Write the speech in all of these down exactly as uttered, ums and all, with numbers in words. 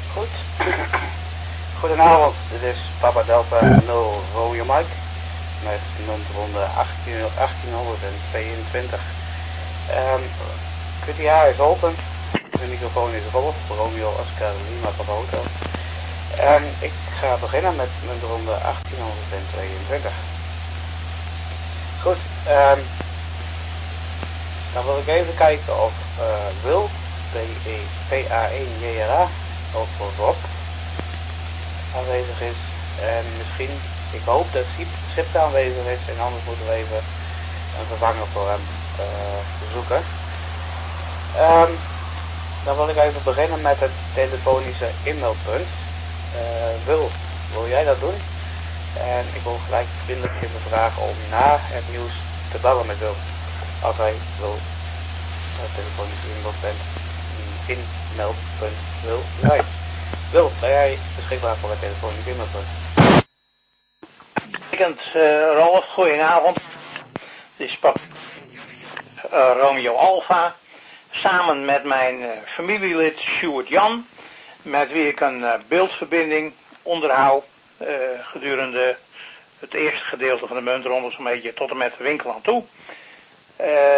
Goed. Goedenavond, dit is Papa Delta nul Romeo Mike met muntronde achttienhonderdtweeëntwintig. Um, Q T A is open, de microfoon is Rolf, Romeo Oscar Lima Papa Hotel. En ik ga beginnen met muntronde achttienhonderdtweeëntwintig. Goed, um, dan wil ik even kijken of uh, Wil, P A één J R A, of Rob aanwezig is. En misschien, ik hoop dat Sip aanwezig is en anders moeten we even een vervanger voor hem uh, zoeken. Um, dan wil ik even beginnen met het telefonische e-mailpunt. Uh, Wil, wil jij dat doen? En ik wil gelijk vriendelijk even vragen om na het nieuws te bellen met Wil. Als hij wil het telefonische e-mailpunt e-mailpunt wil draaien. Wil, ben jij beschikbaar voor het telefonische e-mailpunt? Betekent uh, Rolf, goedenavond. Dit is Pap uh, Romeo Alpha. Samen met mijn uh, familielid Sjoerd Jan, met wie ik een uh, beeldverbinding onderhoud uh, gedurende het eerste gedeelte van de muntronde, zo'n beetje tot en met de winkel aan toe. Uh,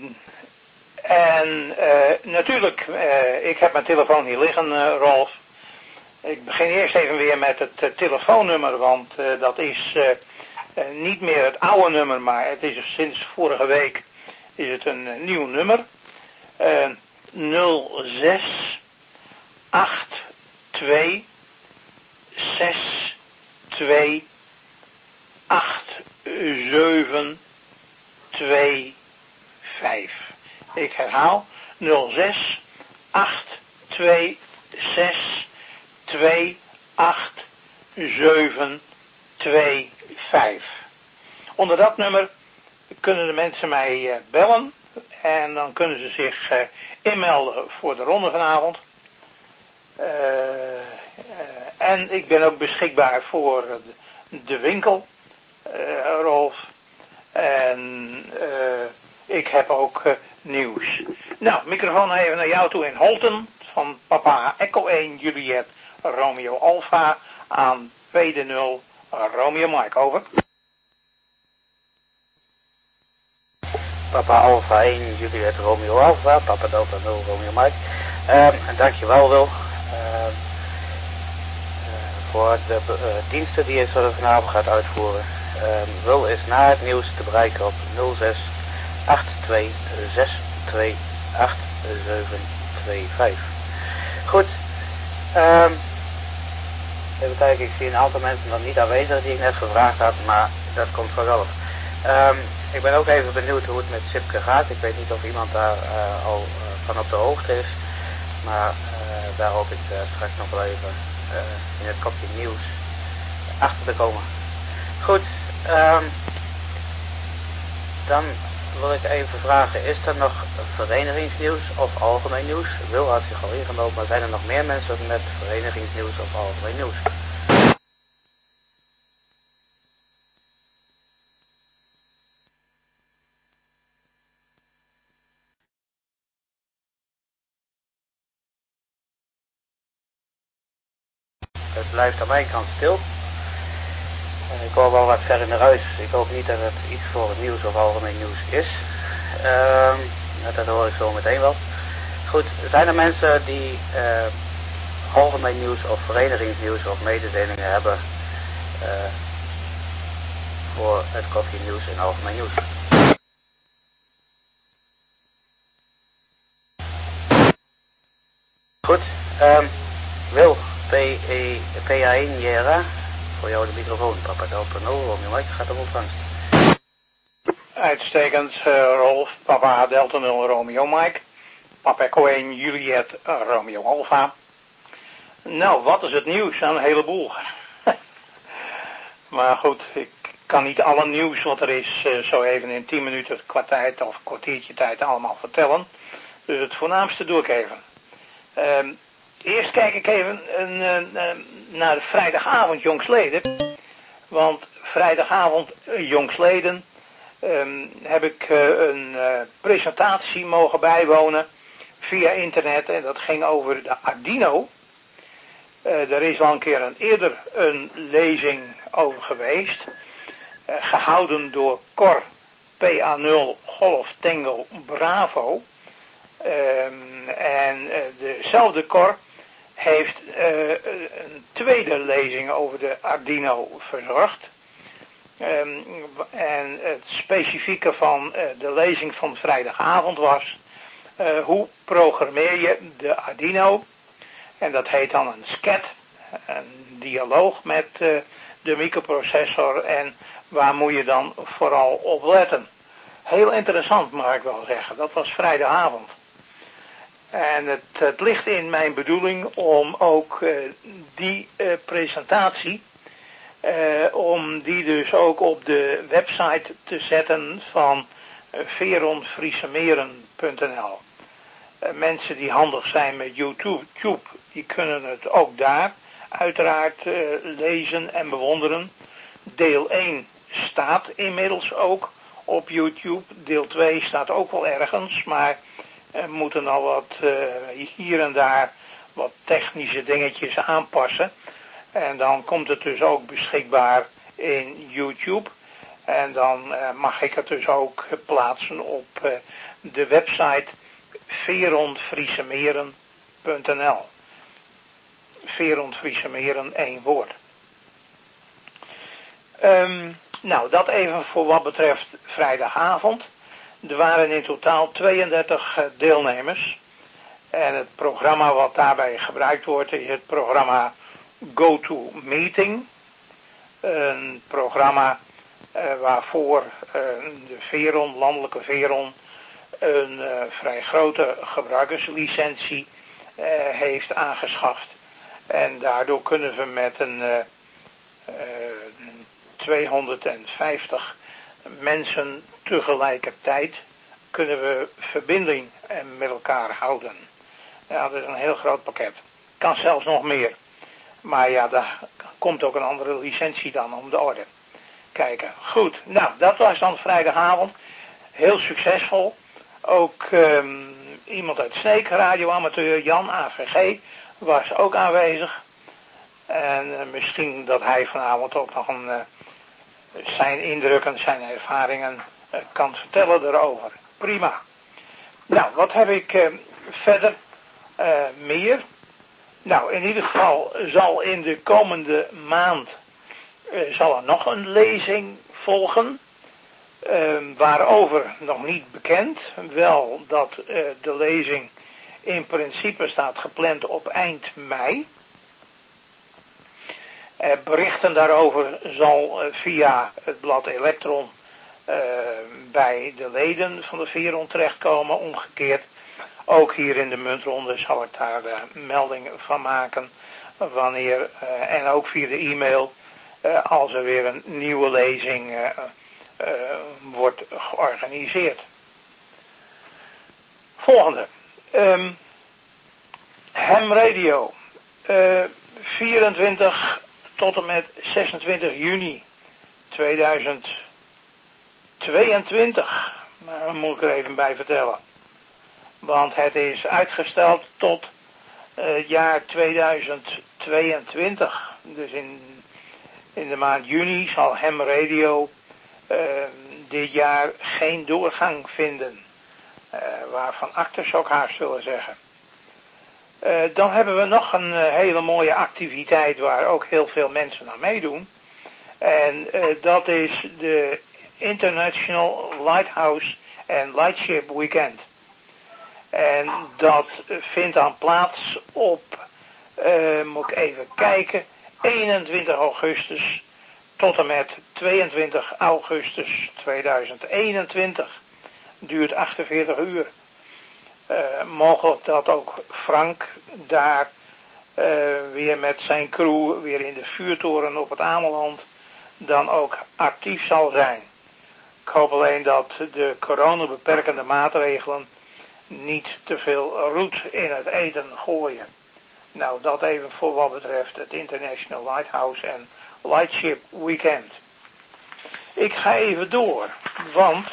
en uh, natuurlijk, uh, ik heb mijn telefoon hier liggen, uh, Rolf. Ik begin eerst even weer met het uh, telefoonnummer, want uh, dat is uh, uh, niet meer het oude nummer, maar het is sinds vorige week is het een uh, nieuw nummer. Uh, nul zes acht twee zes twee acht zeven twee vijf. Ik herhaal nul zes acht twee zes twee acht zeven twee vijf. Onder dat nummer kunnen de mensen mij uh, bellen en dan kunnen ze zich uh, inmelden voor de ronde vanavond. Uh, uh, en ik ben ook beschikbaar voor uh, de winkel, uh, Rolf. En uh, ik heb ook uh, nieuws. Nou, microfoon even naar jou toe in Holten van Papa Echo één Juliet Romeo Alpha aan P D nul Romeo Mike, over. Papa Alpha één Juliet Romeo Alpha, Papa Delta nul Romeo Mike. Um, en dankjewel Wil uh, uh, voor de uh, diensten die je zo vanavond gaat uitvoeren. Um, Wil is na het nieuws te bereiken op nul zes acht twee zes twee acht zeven twee vijf. Goed. Um, even kijken, ik zie een aantal mensen nog niet aanwezig die ik net gevraagd had, maar dat komt vanzelf. Um, ik ben ook even benieuwd hoe het met Sipke gaat. Ik weet niet of iemand daar uh, al uh, van op de hoogte is, maar uh, daar hoop ik uh, straks nog wel even uh, in het kopje nieuws achter te komen. Goed, um, dan wil ik even vragen, is er nog verenigingsnieuws of algemeen nieuws? Wil had zich al ingenomen, maar zijn er nog meer mensen met verenigingsnieuws of algemeen nieuws? Het blijft aan mijn kant stil. Uh, ik hoor wel wat ver in de ruis. Ik hoop niet dat het iets voor het nieuws of algemeen nieuws is. Uh, dat hoor ik zo meteen wel. Goed, zijn er mensen die uh, algemeen nieuws of verenigingsnieuws of mededelingen hebben uh, voor het kopje nieuws en algemeen nieuws? Goed, um, Wil, P A één J R A, voor jou de microfoon, Papa Delta nul, Romeo Mike gaat op ontvangst. Uitstekend, uh, Rolf, Papa Delta nul Romeo Mike, Papa Echo één Juliet uh, Romeo Alpha. Nou, wat is het nieuws? Een heleboel. Maar goed, ik kan niet alle nieuws wat er is uh, zo even in tien minuten kwartier of een kwartiertje tijd allemaal vertellen. Dus het voornaamste doe ik even. Um, eerst kijk ik even uh, uh, naar vrijdagavond jongsleden. Want vrijdagavond uh, jongsleden um, heb ik uh, een uh, presentatie mogen bijwonen via internet. En dat ging over de Arduino. Uh, er is al een keer een, eerder een lezing over geweest, uh, gehouden door Cor P A nul Golf Tango Bravo. Um, en uh, dezelfde Cor heeft uh, een tweede lezing over de Arduino verzorgd. Um, en het specifieke van uh, de lezing van vrijdagavond was, uh, hoe programmeer je de Arduino? En dat heet dan een scat, een dialoog met uh, de microprocessor en waar moet je dan vooral op letten. Heel interessant mag ik wel zeggen, dat was vrijdagavond. En het, het ligt in mijn bedoeling om ook uh, die uh, presentatie, uh, om die dus ook op de website te zetten van uh, veron friesemeren punt n l. Uh, mensen die handig zijn met YouTube, die kunnen het ook daar uiteraard uh, lezen en bewonderen. Deel één staat inmiddels ook op YouTube, deel twee staat ook wel ergens, maar er moeten al wat uh, hier en daar wat technische dingetjes aanpassen. En dan komt het dus ook beschikbaar in YouTube. En dan uh, mag ik het dus ook plaatsen op uh, de website veron friesemeren punt n l. veron friesemeren, één woord. Um, nou, dat even voor wat betreft vrijdagavond. Er waren in totaal tweeëndertig deelnemers. En het programma wat daarbij gebruikt wordt is het programma GoToMeeting. Een programma uh, waarvoor uh, de Veron, landelijke Veron, een uh, vrij grote gebruikerslicentie uh, heeft aangeschaft. En daardoor kunnen we met een uh, uh, tweehonderdvijftig mensen tegelijkertijd kunnen we verbinding met elkaar houden. Ja, dat is een heel groot pakket. Kan zelfs nog meer. Maar ja, daar komt ook een andere licentie dan om de orde. Kijken. Goed. Nou, dat was dan vrijdagavond. Heel succesvol. Ook um, iemand uit Sneek, radioamateur Jan A V G, was ook aanwezig. En uh, misschien dat hij vanavond ook nog een, uh, zijn indrukken, zijn ervaringen uh, kan vertellen erover. Prima. Nou, wat heb ik uh, verder uh, meer? Nou, in ieder geval zal in de komende maand uh, zal er nog een lezing volgen. Uh, waarover nog niet bekend. Wel dat uh, de lezing in principe staat gepland op eind mei. Uh, berichten daarover zal uh, via het blad Elektron uh, bij de leden van de Veron terechtkomen. Omgekeerd, ook hier in de muntronde zal ik daar uh, melding van maken. Wanneer, uh, en ook via de e-mail, uh, als er weer een nieuwe lezing uh, uh, wordt georganiseerd. Volgende. Um, Ham Radio. Uh, vierentwintig tot en met zesentwintig juni tweeduizend tweeëntwintig. Maar dat moet ik er even bij vertellen. Want het is uitgesteld tot uh, het jaar tweeduizend tweeëntwintig. Dus in, in de maand juni zal Ham Radio uh, dit jaar geen doorgang vinden. Uh, waarvan acteurs ook haast zullen zeggen. Uh, dan hebben we nog een uh, hele mooie activiteit waar ook heel veel mensen aan meedoen. En uh, dat is de International Lighthouse and Lightship Weekend. En dat vindt dan plaats op, uh, moet ik even kijken, eenentwintig augustus tot en met tweeëntwintig augustus tweeduizend eenentwintig. Duurt achtenveertig uur. Uh, mogelijk dat ook Frank daar uh, weer met zijn crew weer in de vuurtoren op het Ameland dan ook actief zal zijn. Ik hoop alleen dat de coronabeperkende maatregelen niet te veel roet in het eten gooien. Nou, dat even voor wat betreft het International Lighthouse and Lightship Weekend. Ik ga even door, want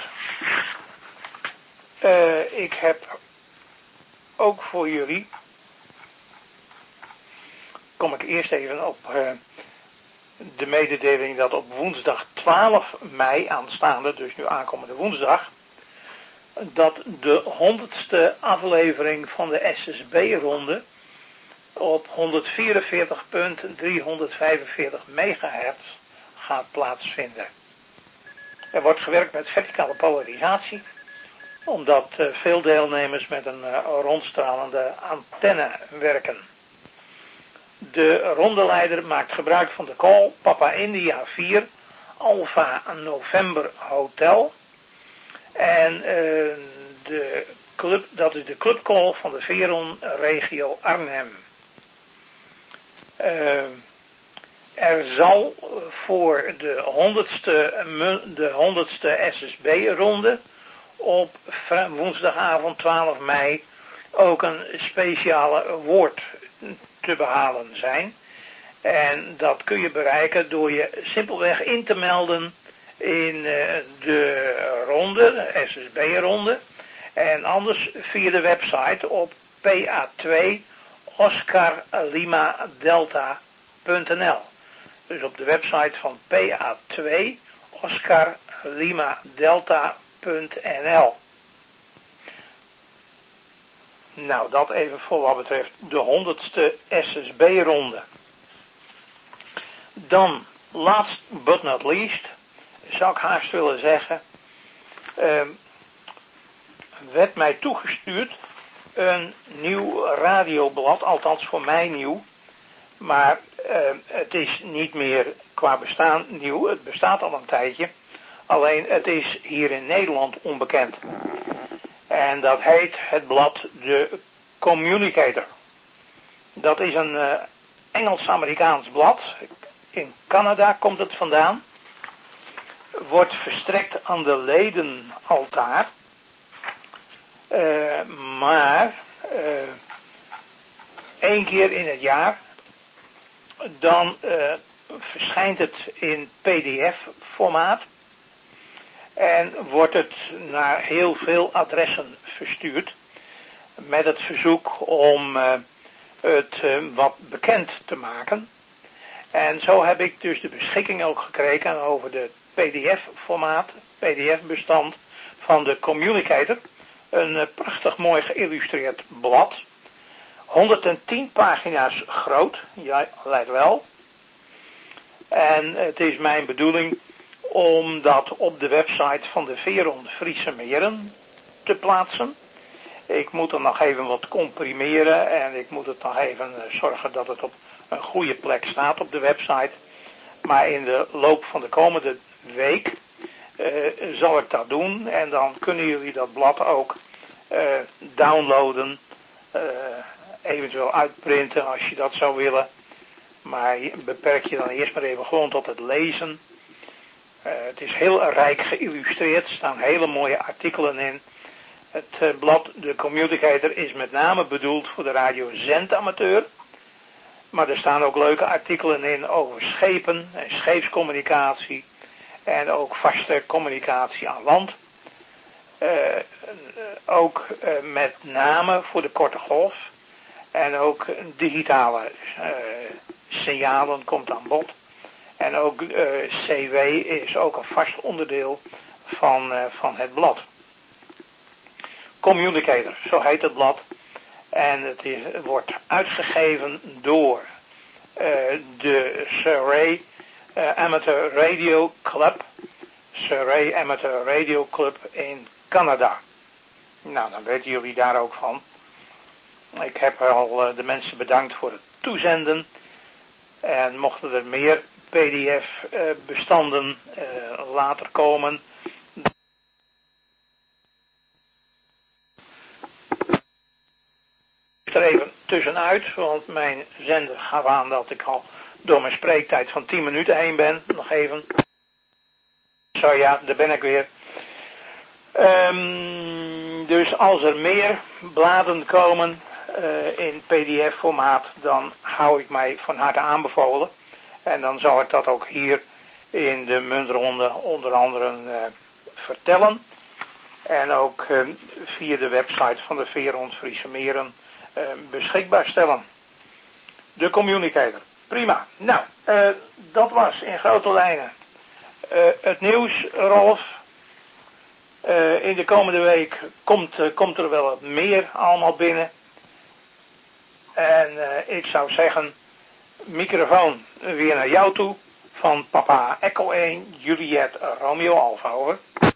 uh, ik heb ook voor jullie kom ik eerst even op uh, de mededeling dat op woensdag twaalf mei aanstaande, dus nu aankomende woensdag, dat de honderdste aflevering van de S S B-ronde op honderdvierenveertig komma driehonderdvijfenveertig megahertz gaat plaatsvinden. Er wordt gewerkt met verticale polarisatie, omdat uh, veel deelnemers met een uh, rondstralende antenne werken. De rondeleider maakt gebruik van de call Papa India vier Alpha November Hotel. En uh, de club, dat is de clubcall van de Veron regio Arnhem. Uh, er zal voor de honderdste, de honderdste S S B-ronde op woensdagavond twaalf mei ook een speciale woord te behalen zijn. En dat kun je bereiken door je simpelweg in te melden in de ronde, de S S B-ronde. En anders via de website op P A twee Oscar Lima Delta punt n l. Dus op de website van P A twee Oscar Lima Delta punt n l. Nou, dat even voor wat betreft de honderdste S S B-ronde. Dan, last but not least, zou ik haast willen zeggen, uh, werd mij toegestuurd een nieuw radioblad, althans voor mij nieuw, maar uh, het is niet meer qua bestaan nieuw, het bestaat al een tijdje, alleen het is hier in Nederland onbekend. En dat heet het blad The Communicator. Dat is een uh, Engels-Amerikaans blad. In Canada komt het vandaan. Wordt verstrekt aan de ledenaltaar. Uh, maar uh, één keer in het jaar dan uh, verschijnt het in P D F-formaat. En wordt het naar heel veel adressen verstuurd met het verzoek om uh, het uh, wat bekend te maken. En zo heb ik dus de beschikking ook gekregen over de P D F-formaat, P D F-bestand van de Communicator. Een uh, prachtig mooi geïllustreerd blad. honderdtien pagina's groot, ja, lijkt wel. En het is mijn bedoeling om dat op de website van de Veron Friese Meren te plaatsen. Ik moet er nog even wat comprimeren en ik moet het nog even zorgen dat het op een goede plek staat op de website. Maar in de loop van de komende week uh, zal ik dat doen en dan kunnen jullie dat blad ook uh, downloaden, uh, eventueel uitprinten als je dat zou willen. Maar beperk je dan eerst maar even gewoon tot het lezen. Uh, het is heel rijk geïllustreerd, er staan hele mooie artikelen in. Het uh, blad, de Communicator, is met name bedoeld voor de radiozendamateur. Maar er staan ook leuke artikelen in over schepen en scheepscommunicatie. En ook vaste communicatie aan land. Uh, ook uh, met name voor de korte golf. En ook digitale uh, signalen komt aan bod. En ook uh, C W is ook een vast onderdeel van, uh, van het blad. Communicator, zo heet het blad. En het, is, het wordt uitgegeven door uh, de Surrey uh, Amateur Radio Club. Surrey Amateur Radio Club in Canada. Nou, dan weten jullie daar ook van. Ik heb al uh, de mensen bedankt voor het toezenden. En mochten er meer P D F-bestanden uh, uh, later komen. Er even tussenuit, want mijn zender gaf aan dat ik al door mijn spreektijd van tien minuten heen ben. Nog even. Zo ja, daar ben ik weer. Um, dus als er meer bladen komen uh, in P D F-formaat, dan hou ik mij van harte aanbevolen. En dan zal ik dat ook hier in de muntronde onder andere uh, vertellen. En ook uh, via de website van de Veron Friese Meren uh, beschikbaar stellen. de communicator. Prima. Nou, uh, dat was in grote lijnen uh, het nieuws, Rolf. Uh, in de komende week komt, uh, komt er wel wat meer allemaal binnen. En uh, ik zou zeggen, microfoon weer naar jou toe. Van papa Echo één, Juliet Romeo Alfa, over.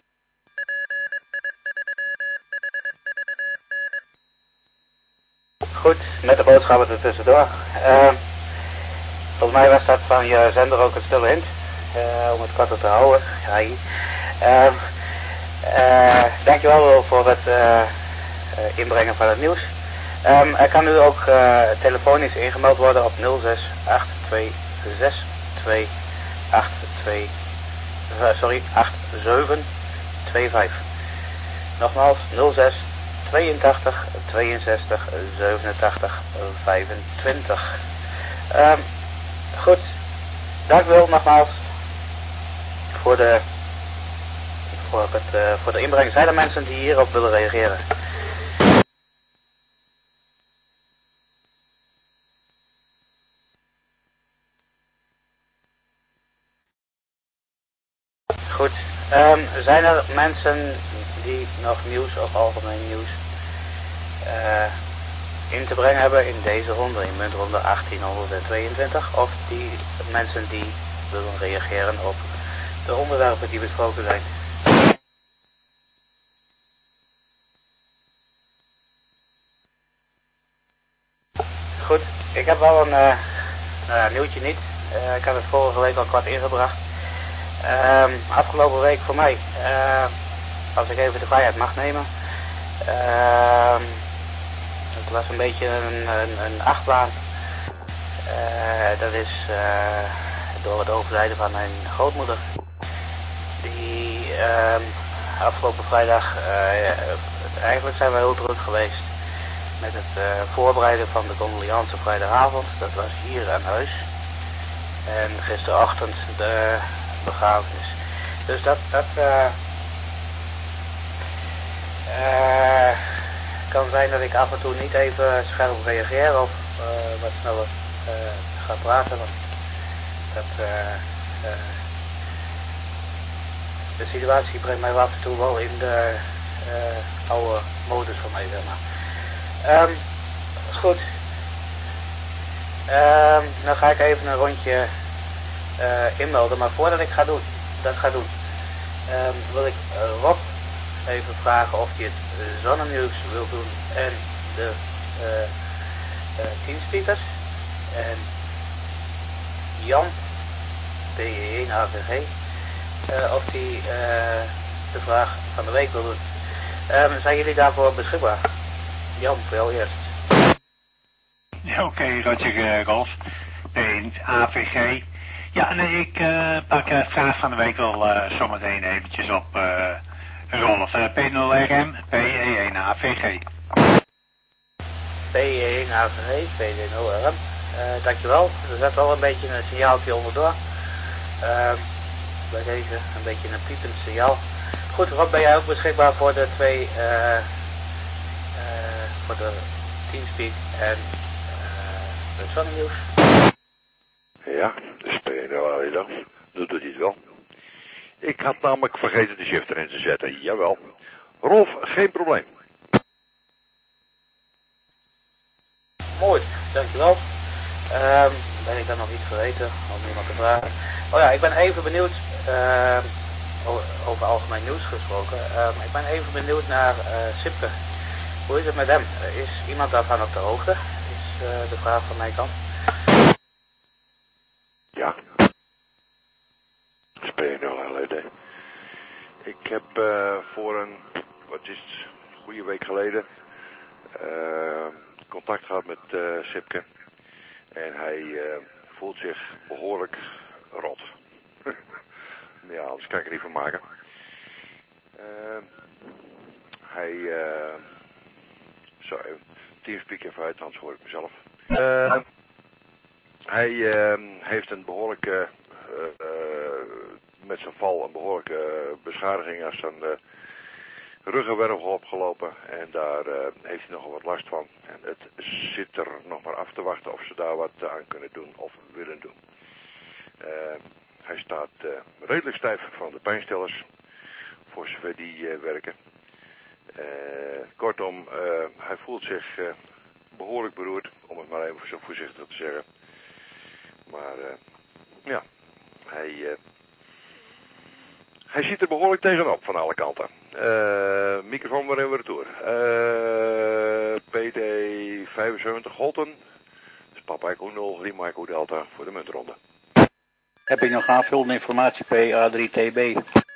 Goed, met de boodschappen er tussendoor. Uh, volgens mij was dat van je zender ook een stille hint. Uh, om het korter te houden. Ja, uh, uh, dankjewel voor het uh, uh, inbrengen van het nieuws. Um, er kan nu ook uh, telefonisch ingemeld worden op nul zes acht twee zes twee acht twee, uh, sorry, acht zeven twee vijf. Nogmaals nul zes tweeëntachtig tweeënzestig zevenentachtig vijfentwintig. Um, goed, dank wel nogmaals voor de, voor het, uh, voor de inbreng. Zijn er mensen die hierop willen reageren? Goed, um, zijn er mensen die nog nieuws of algemeen nieuws uh, in te brengen hebben in deze ronde, in muntronde achttienhonderdtweeëntwintig, of die mensen die willen reageren op de onderwerpen die besproken zijn? Goed, ik heb wel een uh, uh, nieuwtje niet. Uh, ik heb het vorige week al kort ingebracht. Uh, afgelopen week voor mij, uh, als ik even de vrijheid mag nemen, uh, het was een beetje een, een, een achtbaan. Uh, dat is uh, door het overlijden van mijn grootmoeder, die uh, afgelopen vrijdag, uh, eigenlijk zijn we heel druk geweest met het uh, voorbereiden van de condoleance vrijdagavond. Dat was hier aan huis. En gisterochtend de begrafenis. Dus dat, dat uh, uh, kan zijn dat ik af en toe niet even scherp reageer of uh, wat sneller uh, ga praten. Want dat, uh, uh, de situatie brengt mij af en toe wel in de uh, oude modus van mij, zeg maar. Um, is goed. Um, dan ga ik even een rondje uh, inmelden, maar voordat ik ga doen, dat ga doen, um, wil ik uh, Rob even vragen of hij het uh, zonnenieuws wil doen en de uh, uh, teamspeakers. En Jan, P E één A V G, uh, of die uh, de vraag van de week wil doen. Um, zijn jullie daarvoor beschikbaar? Jan, voor jou eerst. Ja, oké, okay, Roger uh, Rolf. P één A V G. Ja, nee, ik uh, pak de uh, vraag van de week wel uh, zometeen eventjes op uh, Rolf. Uh, P nul R M, P E één A V G. P E één A V G, P D nul R M. Uh, dankjewel. Er zat wel een beetje een signaaltje onderdoor. Uh, bij deze een beetje een piepend signaal. Goed, Rob, ben jij ook beschikbaar voor de twee, uh, uh, voor de Teamspeak en uh, het zonnenieuws? Ja, de P nul R M, dat doet hij het wel. Ik had namelijk vergeten de shift erin te zetten, jawel. Rolf, geen probleem. Mooi, dankjewel. Um, ben ik dan nog iets vergeten om iemand te vragen? Oh ja, ik ben even benieuwd, uh, over algemeen nieuws gesproken, um, ik ben even benieuwd naar uh, Sipke. Hoe is het met hem? Is iemand daarvan op de hoogte? Is uh, de vraag van mijn kant. Ja. P nul R M. Ik heb uh, voor een, wat is het, een goede week geleden, uh, contact gehad met uh, Sipke. En hij uh, voelt zich behoorlijk rot. Ja, anders kan ik er niet van maken. Uh, hij, uh, sorry, teamspeak even uit, anders hoor ik mezelf. Uh, hij uh, heeft een behoorlijke, uh, uh, met zijn val een behoorlijke uh, beschadiging aan zijn, uh, ruggenwervel opgelopen en daar uh, heeft hij nogal wat last van. En het zit er nog maar af te wachten of ze daar wat aan kunnen doen of willen doen. Uh, hij staat uh, redelijk stijf van de pijnstillers, voor zover die uh, werken. Uh, kortom, uh, hij voelt zich uh, behoorlijk beroerd, om het maar even zo voorzichtig te zeggen. Maar uh, ja, hij, uh, hij ziet er behoorlijk tegenop van alle kanten. Uh, microfoon waarin we retour. Uh, P D vijfenzeventig Holten. Dus Papa Echo nul, Lima Echo Delta voor de muntronde. Heb ik nog aanvullende informatie, P A drie T B?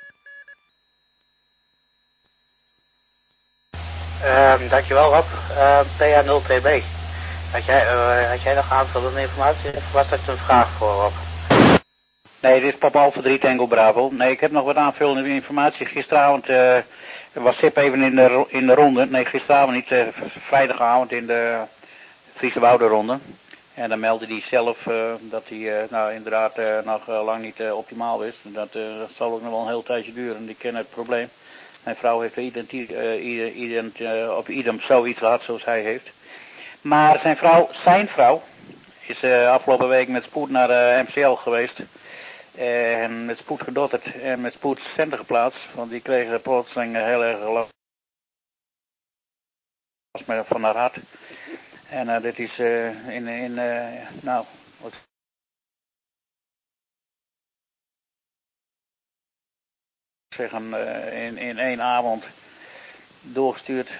Uh, dankjewel Rob. Uh, P A nul T B. Had jij, uh, had jij nog aanvullende informatie of was dat een vraag voor Rob? Nee, dit is Papa Alpha drie Tango Bravo. Nee, ik heb nog wat aanvullende informatie. Gisteravond uh, was Sip even in de, in de ronde. Nee, gisteravond niet. Uh, vrijdagavond in de Friese Woudenronde. En dan meldde hij zelf uh, dat hij uh, nou, inderdaad uh, nog uh, lang niet uh, optimaal is. Dat, uh, dat zal ook nog wel een heel tijdje duren. Die kennen het probleem. Mijn vrouw heeft ident, uh, ident, uh, op idem zoiets gehad zoals hij heeft. Maar zijn vrouw, zijn vrouw, is uh, afgelopen week met spoed naar de M C L geweest. Uh, en met spoed gedotterd en met spoed centen geplaatst. Want die kregen plotseling heel erg last van haar hart. En uh, dit is uh, in, in uh, nou, wat zeggen, uh, in, in één avond doorgestuurd.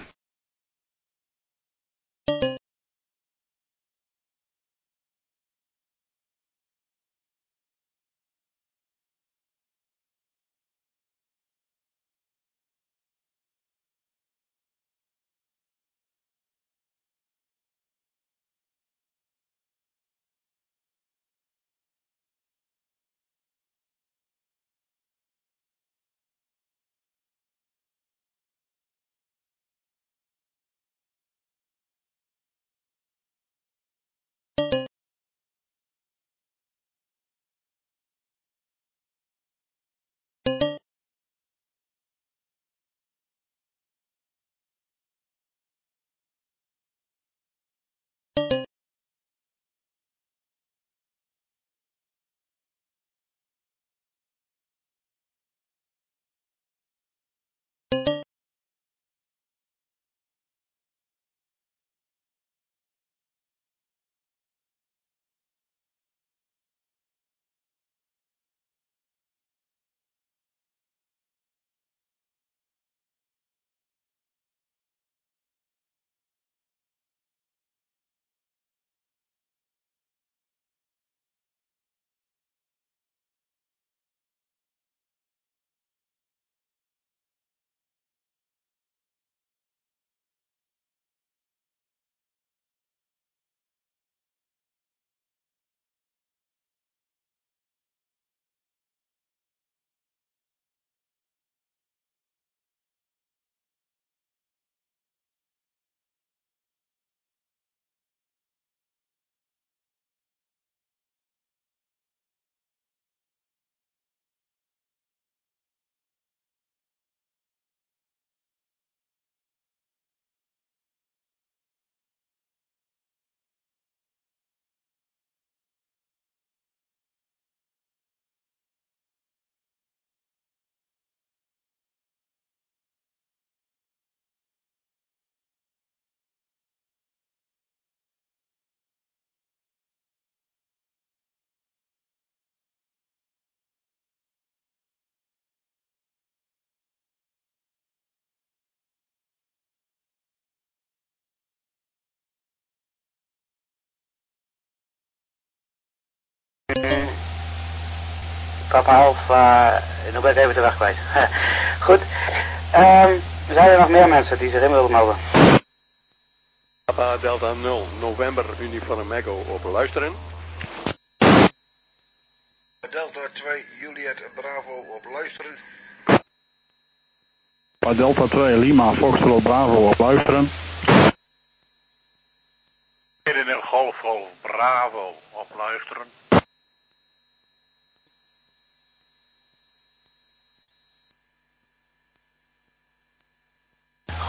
Papa Alpha, uh, nu ben ik even de weg kwijt. Goed, um, zijn er nog meer mensen die zich in willen melden? Papa Delta nul, November Uniform Echo op luisteren. Delta twee, Juliet Bravo op luisteren. Delta twee, Lima, Foxtrot Bravo op luisteren. Midden Golf Golf Bravo op luisteren.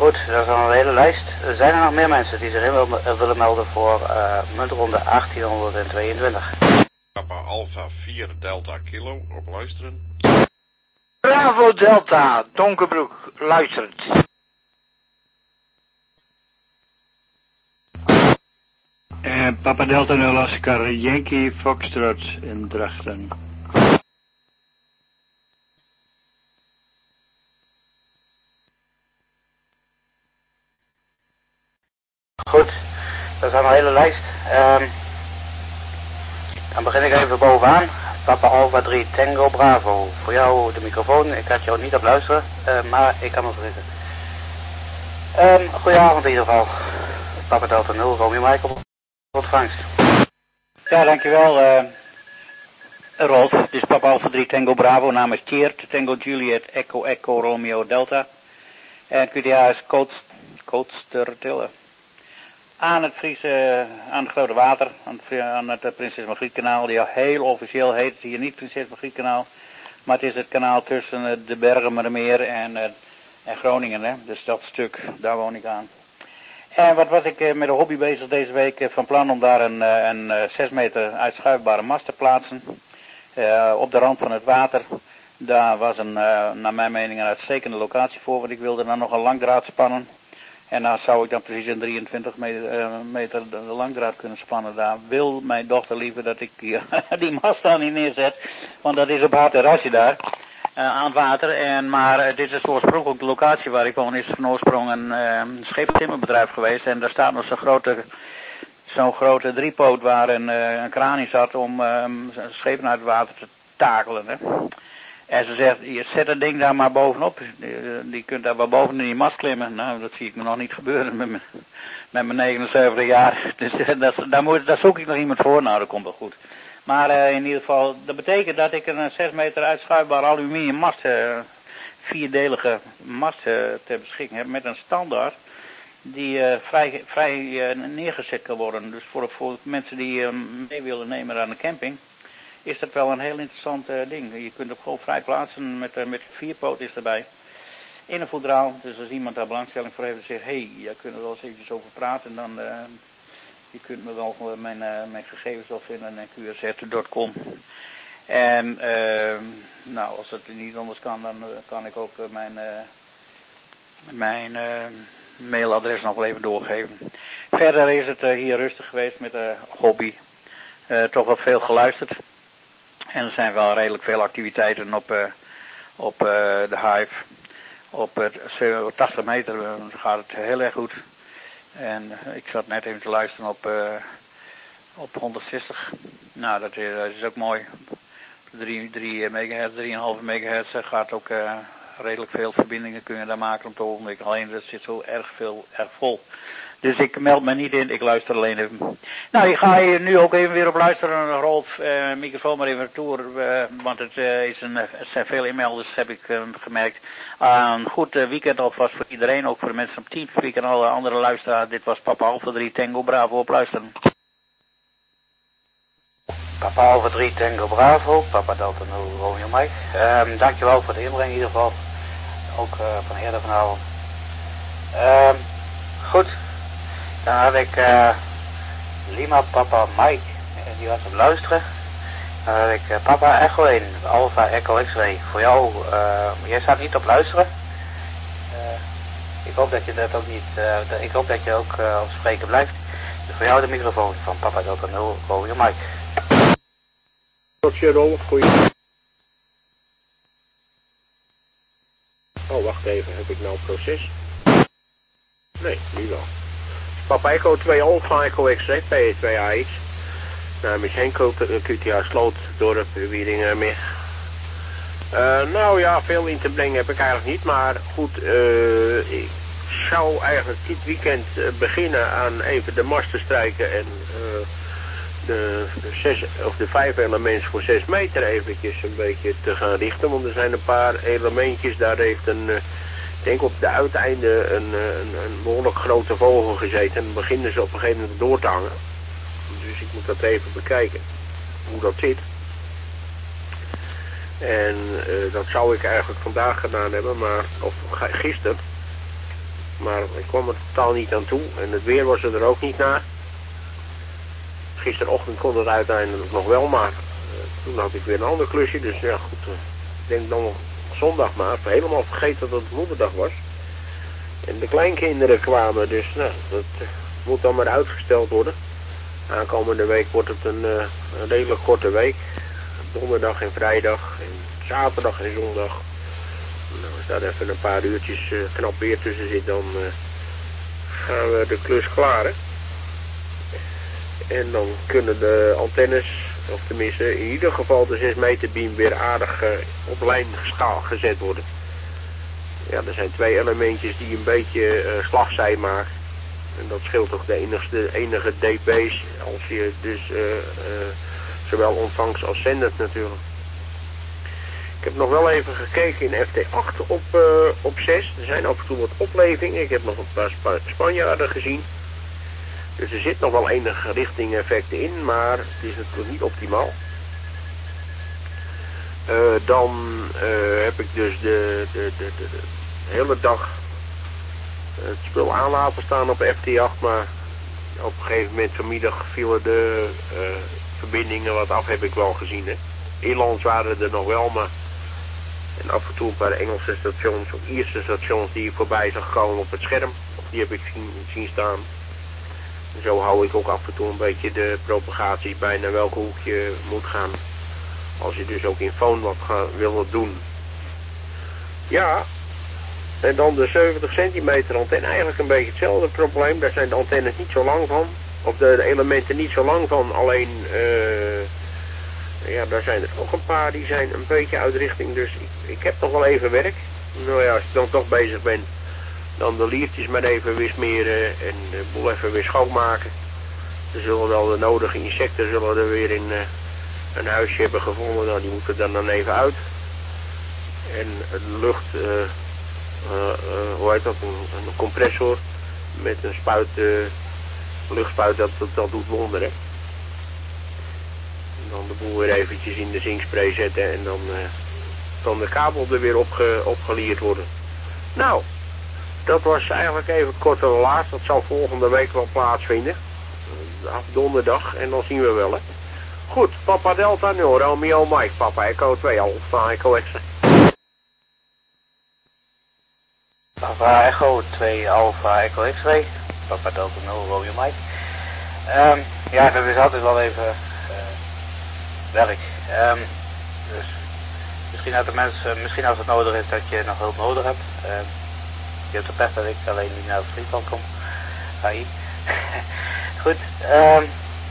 Goed, dat is al een hele lijst. Zijn er nog meer mensen die zich in wil, willen melden voor uh, muntronde achttienhonderdtweeëntwintig? Papa Alpha vier Delta Kilo, op luisteren. Bravo Delta, Donkerbroek, luisterend. Uh, Papa Delta nul Oscar Yankee Foxtrot in Drachten. Goed, dat is al een hele lijst. Um, dan begin ik even bovenaan. Papa Alpha drie Tango Bravo. Voor jou de microfoon. Ik had jou niet op luisteren, uh, maar ik kan me vergeten. Um, goedenavond in ieder geval. Papa Delta nul, Romeo Michael. Ontvangst. Ja, dankjewel uh, Rolf. Dit is Papa Alpha drie Tango Bravo. Naam is Tjeerd. Tango Juliet Echo Echo Romeo Delta. En Q D A is Kootstertille. Aan het Friese, aan het Grote Water, aan het, aan het Prinses Margriet kanaal, die al heel officieel heet het hier niet Prinses Margriet kanaal, maar het is het kanaal tussen de Bergenmermeer en, en Groningen, hè? Dus dat stuk, daar woon ik aan. En wat was ik met een hobby bezig deze week, van plan om daar een, een zes meter uitschuifbare mast te plaatsen, uh, op de rand van het water. Daar was een, uh, naar mijn mening een uitstekende locatie voor, want ik wilde dan nog een langdraad spannen. En daar zou ik dan precies een drieëntwintig meter, uh, meter de langdraad kunnen spannen. Daar wil mijn dochter liever dat ik die, die mast daar niet neerzet. Want dat is op haar terrasje daar. Uh, aan het water. En, maar uh, dit is oorspronkelijk de locatie waar ik woon. Is van oorsprong een uh, scheepstimmerbedrijf geweest. En daar staat nog zo'n grote, zo'n grote driepoot waar een, uh, een kraan in zat om uh, schepen uit het water te takelen. Hè. En ze zegt, je zet dat ding daar maar bovenop. Die, die kunt daar wel boven in die mast klimmen. Nou, dat zie ik me nog niet gebeuren met mijn, met mijn negenenzeventig jaar. Dus dat, daar, moet, daar zoek ik nog iemand voor. Nou, dat komt wel goed. Maar uh, in ieder geval, dat betekent dat ik een zes meter uitschuifbare aluminium mast, uh, vierdelige mast uh, ter beschikking heb met een standaard. Die uh, vrij, vrij uh, neergezet kan worden. Dus voor, voor mensen die uh, mee willen nemen aan de camping, is dat wel een heel interessant uh, ding. Je kunt het gewoon vrij plaatsen met, uh, met vierpoot is erbij. In een voedraal, dus als iemand daar belangstelling voor heeft en zegt, hé, hey, daar kunnen we wel eens eventjes over praten, dan uh, je kunt me wel uh, mijn, uh, mijn gegevens wel vinden en q r z punt com. En uh, nou, als het niet anders kan, dan uh, kan ik ook uh, mijn, uh, mijn uh, mailadres nog wel even doorgeven. Verder is het uh, hier rustig geweest met de uh, hobby. Uh, toch wel veel geluisterd. En er zijn wel redelijk veel activiteiten op, uh, op uh, de Hive. Op uh, tachtig meter uh, gaat het heel erg goed. En uh, ik zat net even te luisteren op, uh, op honderdzestig. Nou, dat is, dat is ook mooi. drie megahertz, drie komma vijf megahertz gaat ook uh, redelijk veel verbindingen kun je daar maken op het ogenblik. Alleen dat zit zo erg veel, erg vol. Dus ik meld me niet in, ik luister alleen even. Nou, ik ga hier nu ook even weer op luisteren, Rolf. Uh, microfoon maar even retour, uh, want het, uh, is een, het zijn veel e-mails, heb ik uh, gemerkt. Uh, een goed uh, weekend alvast voor iedereen, ook voor de mensen op Teamspeak en alle andere luisteraars. Dit was Papa Alpha drie Tango Bravo, op luisteren. Papa Alpha drie Tango Bravo, Papa Delta nul Romeo Mike. Um, dankjewel voor de inbreng in ieder geval. Ook uh, van eerder vanavond. Um, goed. Dan had ik uh, Lima Papa Mike, die was op luisteren. Dan had ik uh, Papa Echo één, Alpha Echo X-Ray. Voor jou, uh, jij staat niet op luisteren. Uh, ik hoop dat je dat ook niet, uh, ik hoop dat je ook uh, op spreken blijft. Dus voor jou de microfoon van Papa Delta nul, Romeo Mike. Tot je rol, goeie. Oh, wacht even, heb ik nou proces? Nee, nu wel. Papa Echo twee Alpha Echo X-Ray, P twee A X. Naam is Henko, Q T A Sloot, dorp, Wiedingermeer. Uh, nou ja, veel in te brengen heb ik eigenlijk niet, maar goed, uh, ik zou eigenlijk dit weekend uh, beginnen aan even de mast te strijken en uh, de, de, zes, of de vijf elementen voor zes meter eventjes een beetje te gaan richten, want er zijn een paar elementjes, daar heeft een... Uh, Ik denk op de uiteinde een, een, een behoorlijk grote vogel gezeten en dan beginnen ze op een gegeven moment door te hangen. Dus ik moet dat even bekijken, hoe dat zit. En uh, dat zou ik eigenlijk vandaag gedaan hebben, maar, of gisteren. Maar ik kwam er totaal niet aan toe. En het weer was er ook niet naar. Gisterochtend kon het uiteindelijk nog wel, maar uh, toen had ik weer een ander klusje. Dus ja, goed. Uh, ik denk dan nog zondag maar. Helemaal vergeten dat het moederdag was. En de kleinkinderen kwamen, dus nou, dat uh, moet dan maar uitgesteld worden. Aankomende week wordt het een, uh, een redelijk korte week. Donderdag en vrijdag en zaterdag en zondag. Nou, als daar even een paar uurtjes uh, knap weer tussen zit, dan uh, gaan we de klus klaren. En dan kunnen de antennes, of tenminste in ieder geval de zes meter beam weer aardig uh, op lijn gezet worden. Ja, er zijn twee elementjes die een beetje uh, slagzij maken. En dat scheelt toch de enigste, enige dB's als je dus uh, uh, zowel ontvangst als zendert natuurlijk. Ik heb nog wel even gekeken in F T acht op, uh, op zes. Er zijn af en toe wat oplevingen. Ik heb nog een paar Spa Spanjaarden gezien. Dus er zit nog wel enige richting effecten in, maar het is natuurlijk niet optimaal. Uh, dan uh, heb ik dus de, de, de, de, de hele dag het spul aan laten staan op F T acht, maar op een gegeven moment vanmiddag vielen de uh, verbindingen wat af, heb ik wel gezien. Hè. Inlands waren er nog wel, maar en af en toe een paar Engelse stations of Ierse stations die ik voorbij zag komen op het scherm, of die heb ik zien, zien staan. En zo hou ik ook af en toe een beetje de propagatie bij naar welk hoek je moet gaan. Als je dus ook in phone wat gaan, wil doen. Ja, en dan de zeventig centimeter antenne, eigenlijk een beetje hetzelfde probleem. Daar zijn de antennes niet zo lang van. Of de, de elementen niet zo lang van, alleen uh, ja, daar zijn er ook een paar die zijn een beetje uit richting. Dus ik, ik heb nog wel even werk. Nou ja, als ik dan toch bezig ben, dan de liertjes maar even weer smeren en de boel even weer schoonmaken. Er zullen wel de nodige insecten zullen er weer in uh, een huisje hebben gevonden. Nou, die moeten dan dan even uit. En de lucht, uh, uh, uh, hoe heet dat, een, een compressor met een spuit, uh, luchtspuit, dat, dat, dat doet wonderen. En dan de boel weer eventjes in de zinkspray zetten en dan uh, kan de kabel er weer opge, opgelierd worden. Nou, dat was eigenlijk even kort en laat. Dat zal volgende week wel plaatsvinden. Af donderdag en dan zien we wel, hè. Goed, Papa Delta nul, Romeo Mike, Papa Echo twee, Alpha Echo X. Papa Echo twee, Alpha Echo X-ray, Papa Delta nul, Romeo Mike. Um, ja, dat is altijd wel even uh, werk. Um, dus misschien, dat de mensen, misschien als het nodig is dat je nog hulp nodig hebt. Um, je hebt de pech dat ik alleen niet naar het Friesland kom. H I. Goed. Um,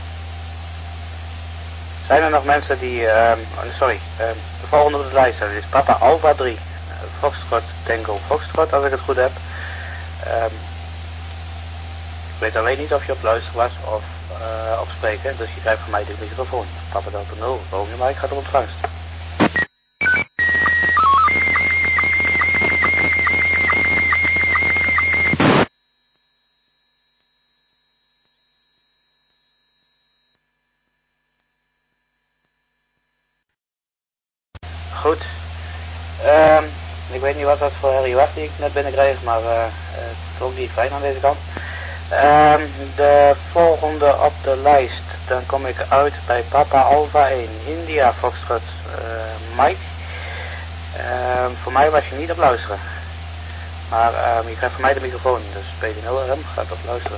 zijn er nog mensen die... Um, sorry. Um, de volgende op de lijst. Dat is Papa Alpha drie. Uh, Foxtrot Tango Foxtrot, als ik het goed heb. Um, ik weet alleen niet of je op luisteren was of uh, op spreken. Dus je krijgt van mij de microfoon. Papa Delta nul. Romeo Mike gaat op ontvangst. Goed. Um, ik weet niet wat dat voor herrie was die ik net binnenkreeg, maar uh, het klonk niet fijn aan deze kant. Um, de volgende op de lijst, dan kom ik uit bij Papa Alpha één, India Foxtrot uh, Mike. Um, voor mij was je niet op luisteren. Maar um, je krijgt van mij de microfoon, dus P D nul R M gaat op luisteren.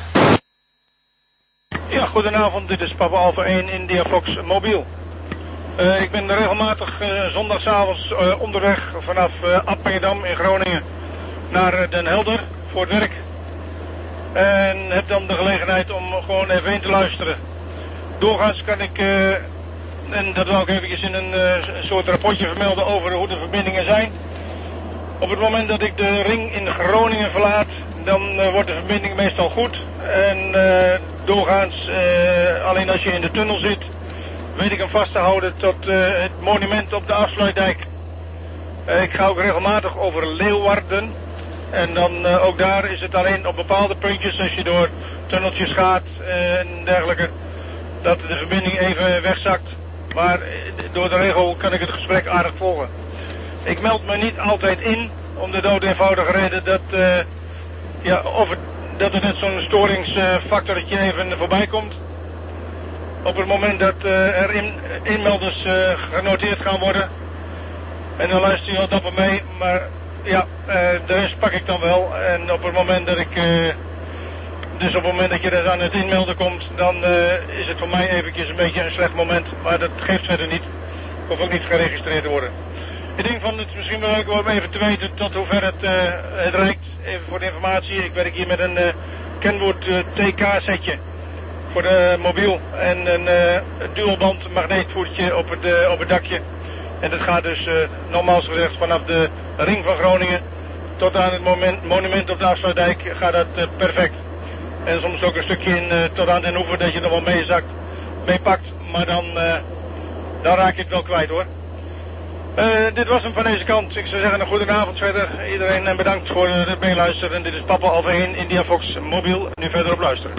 Ja, goedenavond, dit is Papa Alpha één, India Fox Mobiel. Uh, ik ben regelmatig uh, zondagsavonds uh, onderweg vanaf uh, Appingedam in Groningen naar uh, Den Helder voor het werk. En heb dan de gelegenheid om gewoon even in te luisteren. Doorgaans kan ik, uh, en dat wil ik eventjes in een, uh, een soort rapportje vermelden over hoe de verbindingen zijn. Op het moment dat ik de ring in Groningen verlaat, dan uh, wordt de verbinding meestal goed. En uh, doorgaans, uh, alleen als je in de tunnel zit, weet ik hem vast te houden tot uh, het monument op de afsluitdijk. Uh, ik ga ook regelmatig over Leeuwarden. En dan uh, ook daar is het alleen op bepaalde puntjes, als je door tunneltjes gaat uh, en dergelijke, dat de verbinding even wegzakt. Maar uh, door de regel kan ik het gesprek aardig volgen. Ik meld me niet altijd in, om de dood eenvoudige reden dat uh, ja, of het, dat er net zo'n storingsfactoretje even voorbij komt. Op het moment dat uh, er in, inmelders uh, genoteerd gaan worden. En dan luister je al dapper mee, maar ja, uh, de rest pak ik dan wel. En op het moment dat ik, uh, dus op het moment dat je dus aan het inmelden komt, dan uh, is het voor mij eventjes een beetje een slecht moment. Maar dat geeft verder niet. Ik hoef ook niet geregistreerd te worden. Ik denk van het is misschien wel leuk om even te weten tot hoever het, uh, het reikt. Even voor de informatie, ik werk hier met een uh, Kenwood uh, T K-setje. Voor de mobiel en een uh, dualband magneetvoertje op het, uh, op het dakje. En dat gaat dus, uh, nogmaals gezegd, vanaf de ring van Groningen tot aan het moment, monument op de Afsluitdijk gaat dat uh, perfect. En soms ook een stukje in, uh, tot aan Den Oever dat je er wel meezakt, meepakt, maar dan, uh, dan raak je het wel kwijt hoor. Uh, dit was hem van deze kant. Ik zou zeggen een goede avond verder. Iedereen uh, bedankt voor uh, het meeluisteren. Dit is Papa Alpha één India Fox mobiel. Nu verder op luisteren.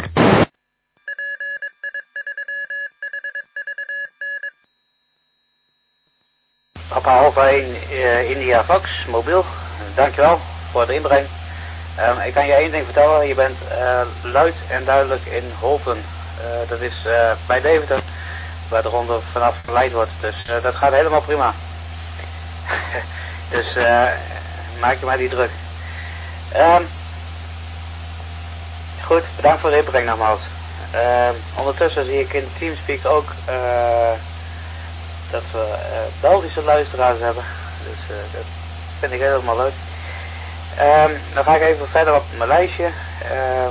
Papa Alpha één uh, India Fox, mobiel. Dankjewel voor de inbreng. Um, ik kan je één ding vertellen. Je bent uh, luid en duidelijk in Holten. Uh, dat is uh, bij Deventer, waar de ronde vanaf geleid wordt. Dus uh, dat gaat helemaal prima. dus uh, maak je maar die druk. Um, goed, bedankt voor de inbreng nogmaals. Um, ondertussen zie ik in Teamspeak ook... Uh, dat we uh, Belgische luisteraars hebben. Dus uh, dat vind ik helemaal leuk. Um, dan ga ik even verder op mijn lijstje. Uh,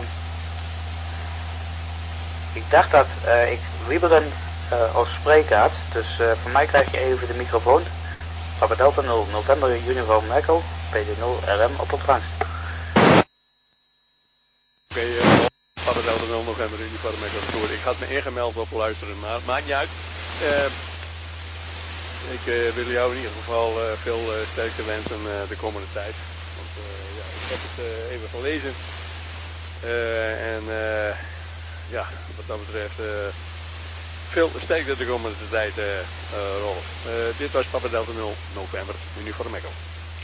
ik dacht dat uh, ik Wieberen uh, als spreker had. Dus uh, voor mij krijg je even de microfoon. Papa Delta nul, November Uniform Echo, P D nul R M op ontvangst. Oké, okay, uh, Papa Delta nul, November Uniform Echo. Ik had me ingemeld op luisteren, maar maakt niet uit. Uh, Ik uh, wil jou in ieder geval uh, veel uh, sterkte wensen uh, de komende tijd. Want uh, ja, ik heb het uh, even gelezen. Uh, en uh, ja, wat dat betreft uh, veel sterkte de komende tijd, uh, uh, Rolf. Uh, dit was Papa Delta nul, November, Uniform Echo.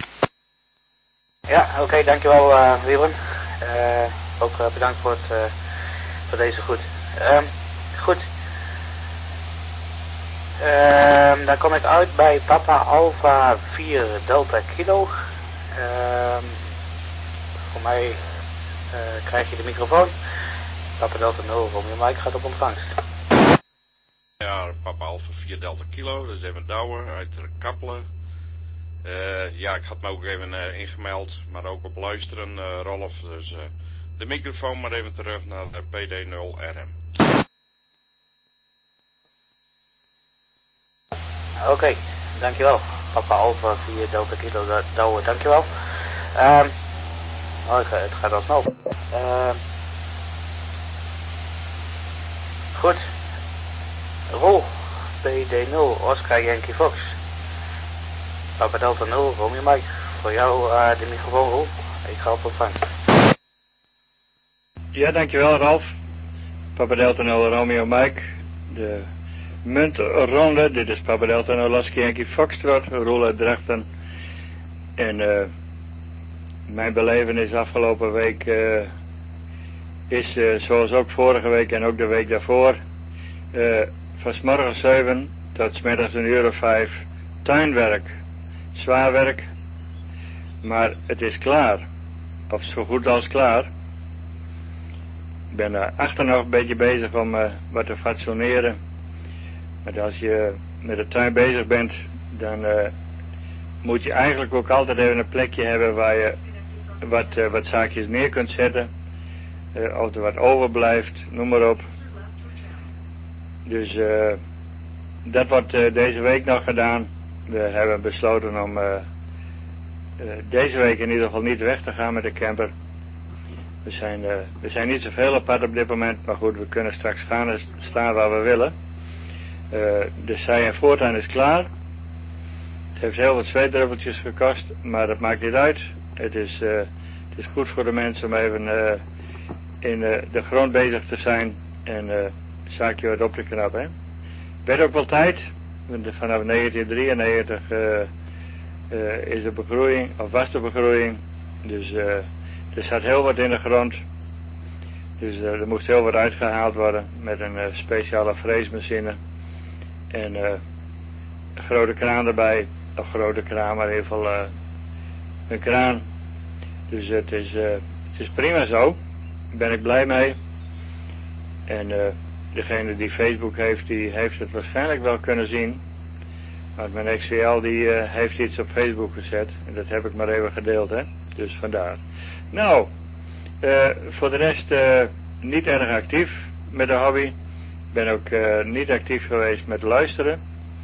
Ja, oké, okay, dankjewel uh, Wiebren. Uh, ook uh, bedankt voor, het, uh, voor deze goed. Um, goed. Um, dan kom ik uit bij Papa Alpha vier Delta Kilo. Um, voor mij uh, krijg je de microfoon. Papa Delta nul, Romeo Mike gaat op ontvangst. Ja, Papa Alpha vier Delta Kilo, dat is even Douwer uit Kappelen. Uh, ja, ik had me ook even uh, ingemeld, maar ook op luisteren, uh, Rolf. Dus uh, de microfoon maar even terug naar de P D nul R M. Oké, okay, dankjewel. Papa Alpha vier Delta Kilo Douwe, dankjewel. Um, oh, het gaat al snel. Um, goed. Rol, P D nul, Oscar Yankee Fox. Papa Delta nul, Romeo Mike. Voor jou uh, de microfoon, Rol. Ik ga op ontvangst. Ja, dankjewel Ralf. Papa Delta nul, Romeo Mike. De... muntronde, dit is Papa Delta nul, Oscar Yankee Foxtrot, rol uit Drachten. En uh, mijn belevenis afgelopen week uh, is uh, zoals ook vorige week en ook de week daarvoor, uh, van 's morgens zeven tot 's middags een uur of vijf tuinwerk, zwaar werk, maar het is klaar, of zo goed als klaar. Ik ben uh, achter nog een beetje bezig om uh, wat te fatsoeneren. Maar als je met de tuin bezig bent, dan uh, moet je eigenlijk ook altijd even een plekje hebben waar je wat, uh, wat zaakjes neer kunt zetten. Uh, of er wat overblijft, noem maar op. Dus uh, dat wordt uh, deze week nog gedaan. We hebben besloten om uh, uh, deze week in ieder geval niet weg te gaan met de camper. We zijn, uh, we zijn niet zoveel op pad op dit moment, maar goed, we kunnen straks gaan en staan waar we willen. Uh, de zij- en voortuin is klaar. Het heeft heel wat zweetdruppeltjes gekost, maar dat maakt niet uit. Het is, uh, het is goed voor de mensen om even uh, in uh, de grond bezig te zijn en uh, een zaakje wat op te knappen. Hè? Werd ook wel tijd, vanaf negentien drieënnegentig uh, uh, is de begroeiing, of was de begroeiing. Dus uh, er zat heel wat in de grond. Dus uh, er moest heel wat uitgehaald worden met een uh, speciale freesmachine. En uh, een grote kraan erbij. Of grote kraan, maar in ieder geval uh, een kraan. Dus het is, uh, het is prima zo. Daar ben ik blij mee. En uh, degene die Facebook heeft, die heeft het waarschijnlijk wel kunnen zien. Want mijn X V L die uh, heeft iets op Facebook gezet. En dat heb ik maar even gedeeld, hè. Dus vandaar. Nou, uh, voor de rest uh, niet erg actief met de hobby. Ik ben ook uh, niet actief geweest met luisteren.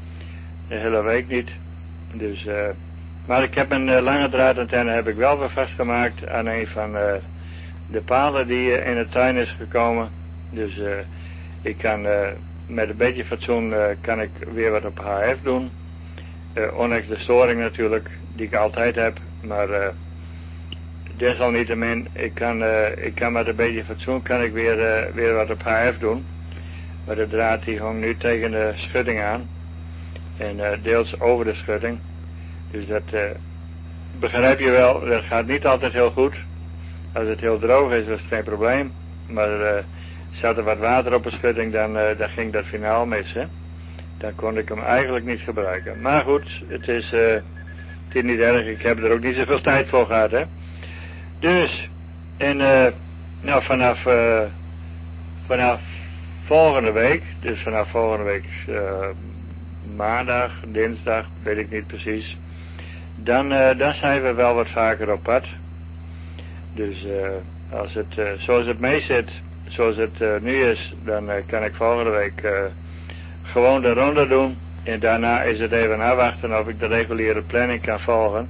De hele week niet. Dus, uh, maar ik heb een uh, lange draadantenne heb ik wel weer vastgemaakt aan een van uh, de palen die uh, in de tuin is gekomen. Dus uh, ik kan uh, met een beetje fatsoen uh, kan ik weer wat op H F doen. Uh, ondanks de storing natuurlijk, die ik altijd heb. Maar uh, desalniettemin, ik kan, uh, ik kan met een beetje fatsoen kan ik weer, uh, weer wat op H F doen. Maar de draad die hangt nu tegen de schutting aan. En uh, deels over de schutting. Dus dat uh, begrijp je wel, dat gaat niet altijd heel goed. Als het heel droog is, is het geen probleem. Maar uh, zat er wat water op de schutting, dan, uh, dan ging dat finaal mis, hè. Dan kon ik hem eigenlijk niet gebruiken. Maar goed, het is, uh, het is niet erg, ik heb er ook niet zoveel tijd voor gehad, hè. Dus, en uh, nou vanaf, uh, vanaf volgende week, dus vanaf volgende week uh, maandag, dinsdag, weet ik niet precies. Dan, uh, dan zijn we wel wat vaker op pad. Dus uh, als het, uh, zoals het mee zit, zoals het uh, nu is, dan uh, kan ik volgende week uh, gewoon de ronde doen. En daarna is het even afwachten of ik de reguliere planning kan volgen.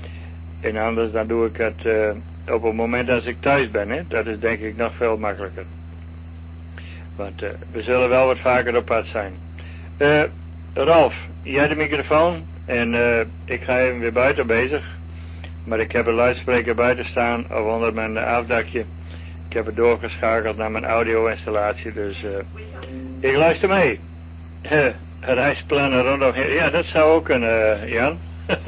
En anders dan doe ik het uh, op het moment dat ik thuis ben. Hè? Dat is denk ik nog veel makkelijker. Want uh, we zullen wel wat vaker op pad zijn. Uh, Ralf, jij de microfoon. En uh, ik ga even weer buiten bezig. Maar ik heb een luidspreker buiten staan of onder mijn afdakje. Ik heb het doorgeschakeld naar mijn audio-installatie. Dus uh, ik luister mee. Uh, reisplannen rondom. Ja, dat zou ook kunnen, uh, Jan.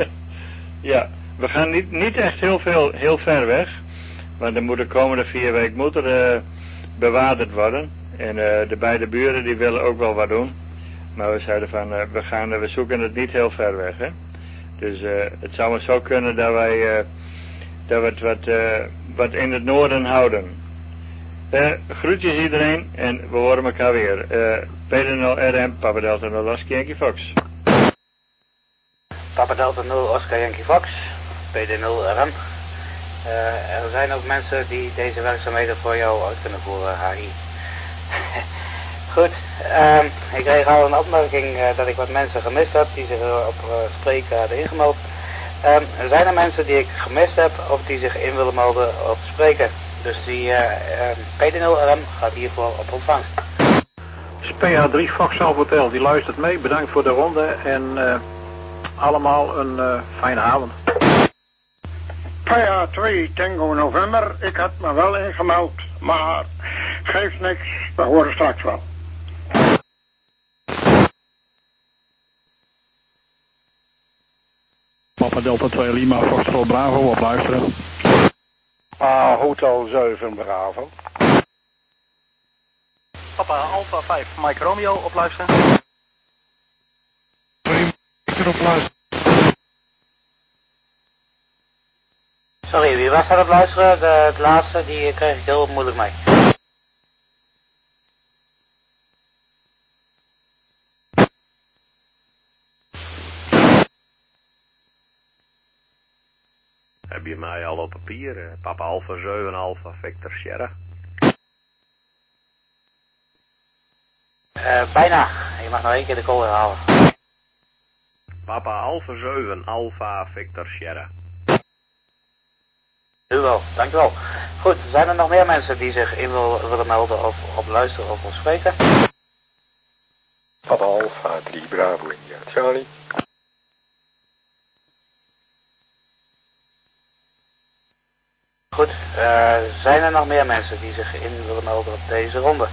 Ja, we gaan niet, niet echt heel, veel, heel ver weg. Want er moet de komende vier weken moet er, uh, bewaarderd worden. En uh, de beide buren die willen ook wel wat doen. Maar we zeiden van, uh, we, gaan, uh, we zoeken het niet heel ver weg, hè. Dus uh, het zou maar zo kunnen dat wij, uh, dat we het wat, uh, wat in het noorden houden. Uh, groetjes iedereen en we horen elkaar weer. Uh, Peter nul R M, Papa Delta nul Oscar Yankee Fox. Papa Delta nul Oscar Yankee Fox, P D nul R M. Uh, er zijn ook mensen die deze werkzaamheden voor jou uit kunnen voeren, H I. Goed, uh, ik kreeg al een opmerking uh, dat ik wat mensen gemist heb die zich uh, op uh, spreken hadden ingemeld. Uh, zijn er mensen die ik gemist heb of die zich in willen melden op spreken? Dus die uh, uh, P D nul R M gaat hiervoor op ontvangst. P H drie Fox Salvotel, die luistert mee. Bedankt voor de ronde en uh, allemaal een uh, fijne avond. P H twee Tango November, ik had me wel ingemeld, maar geeft niks, we horen straks wel. Papa Delta twee Lima, Foxtrot Bravo, op luisteren. Ah, Hotel zeven Bravo. Papa Alpha vijf, Mike Romeo, op luisteren. Op luisteren. Sorry, wie was er op luisteren? De, het laatste, die kreeg ik heel moeilijk mee. Heb je mij al op papier? Uh, Papa Alpha zeven, Alpha Victor Sierra. Uh, bijna. Je mag nog één keer de call herhalen. Papa Alpha zeven, Alpha Victor Sierra. U wel, dankjewel. Goed, zijn er nog meer mensen die zich in wil, willen melden of op luisteren of op spreken? Papa Alpha drie Bravo India Charlie. Goed, uh, zijn er nog meer mensen die zich in willen melden op deze ronde?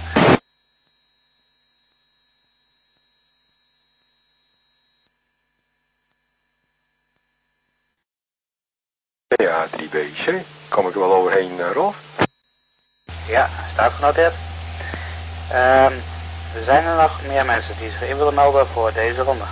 P H drie B C. kom ik er wel overheen, uh, Rolf? Ja, staat genoteerd. Um, zijn er nog meer mensen die zich in willen melden voor deze ronde?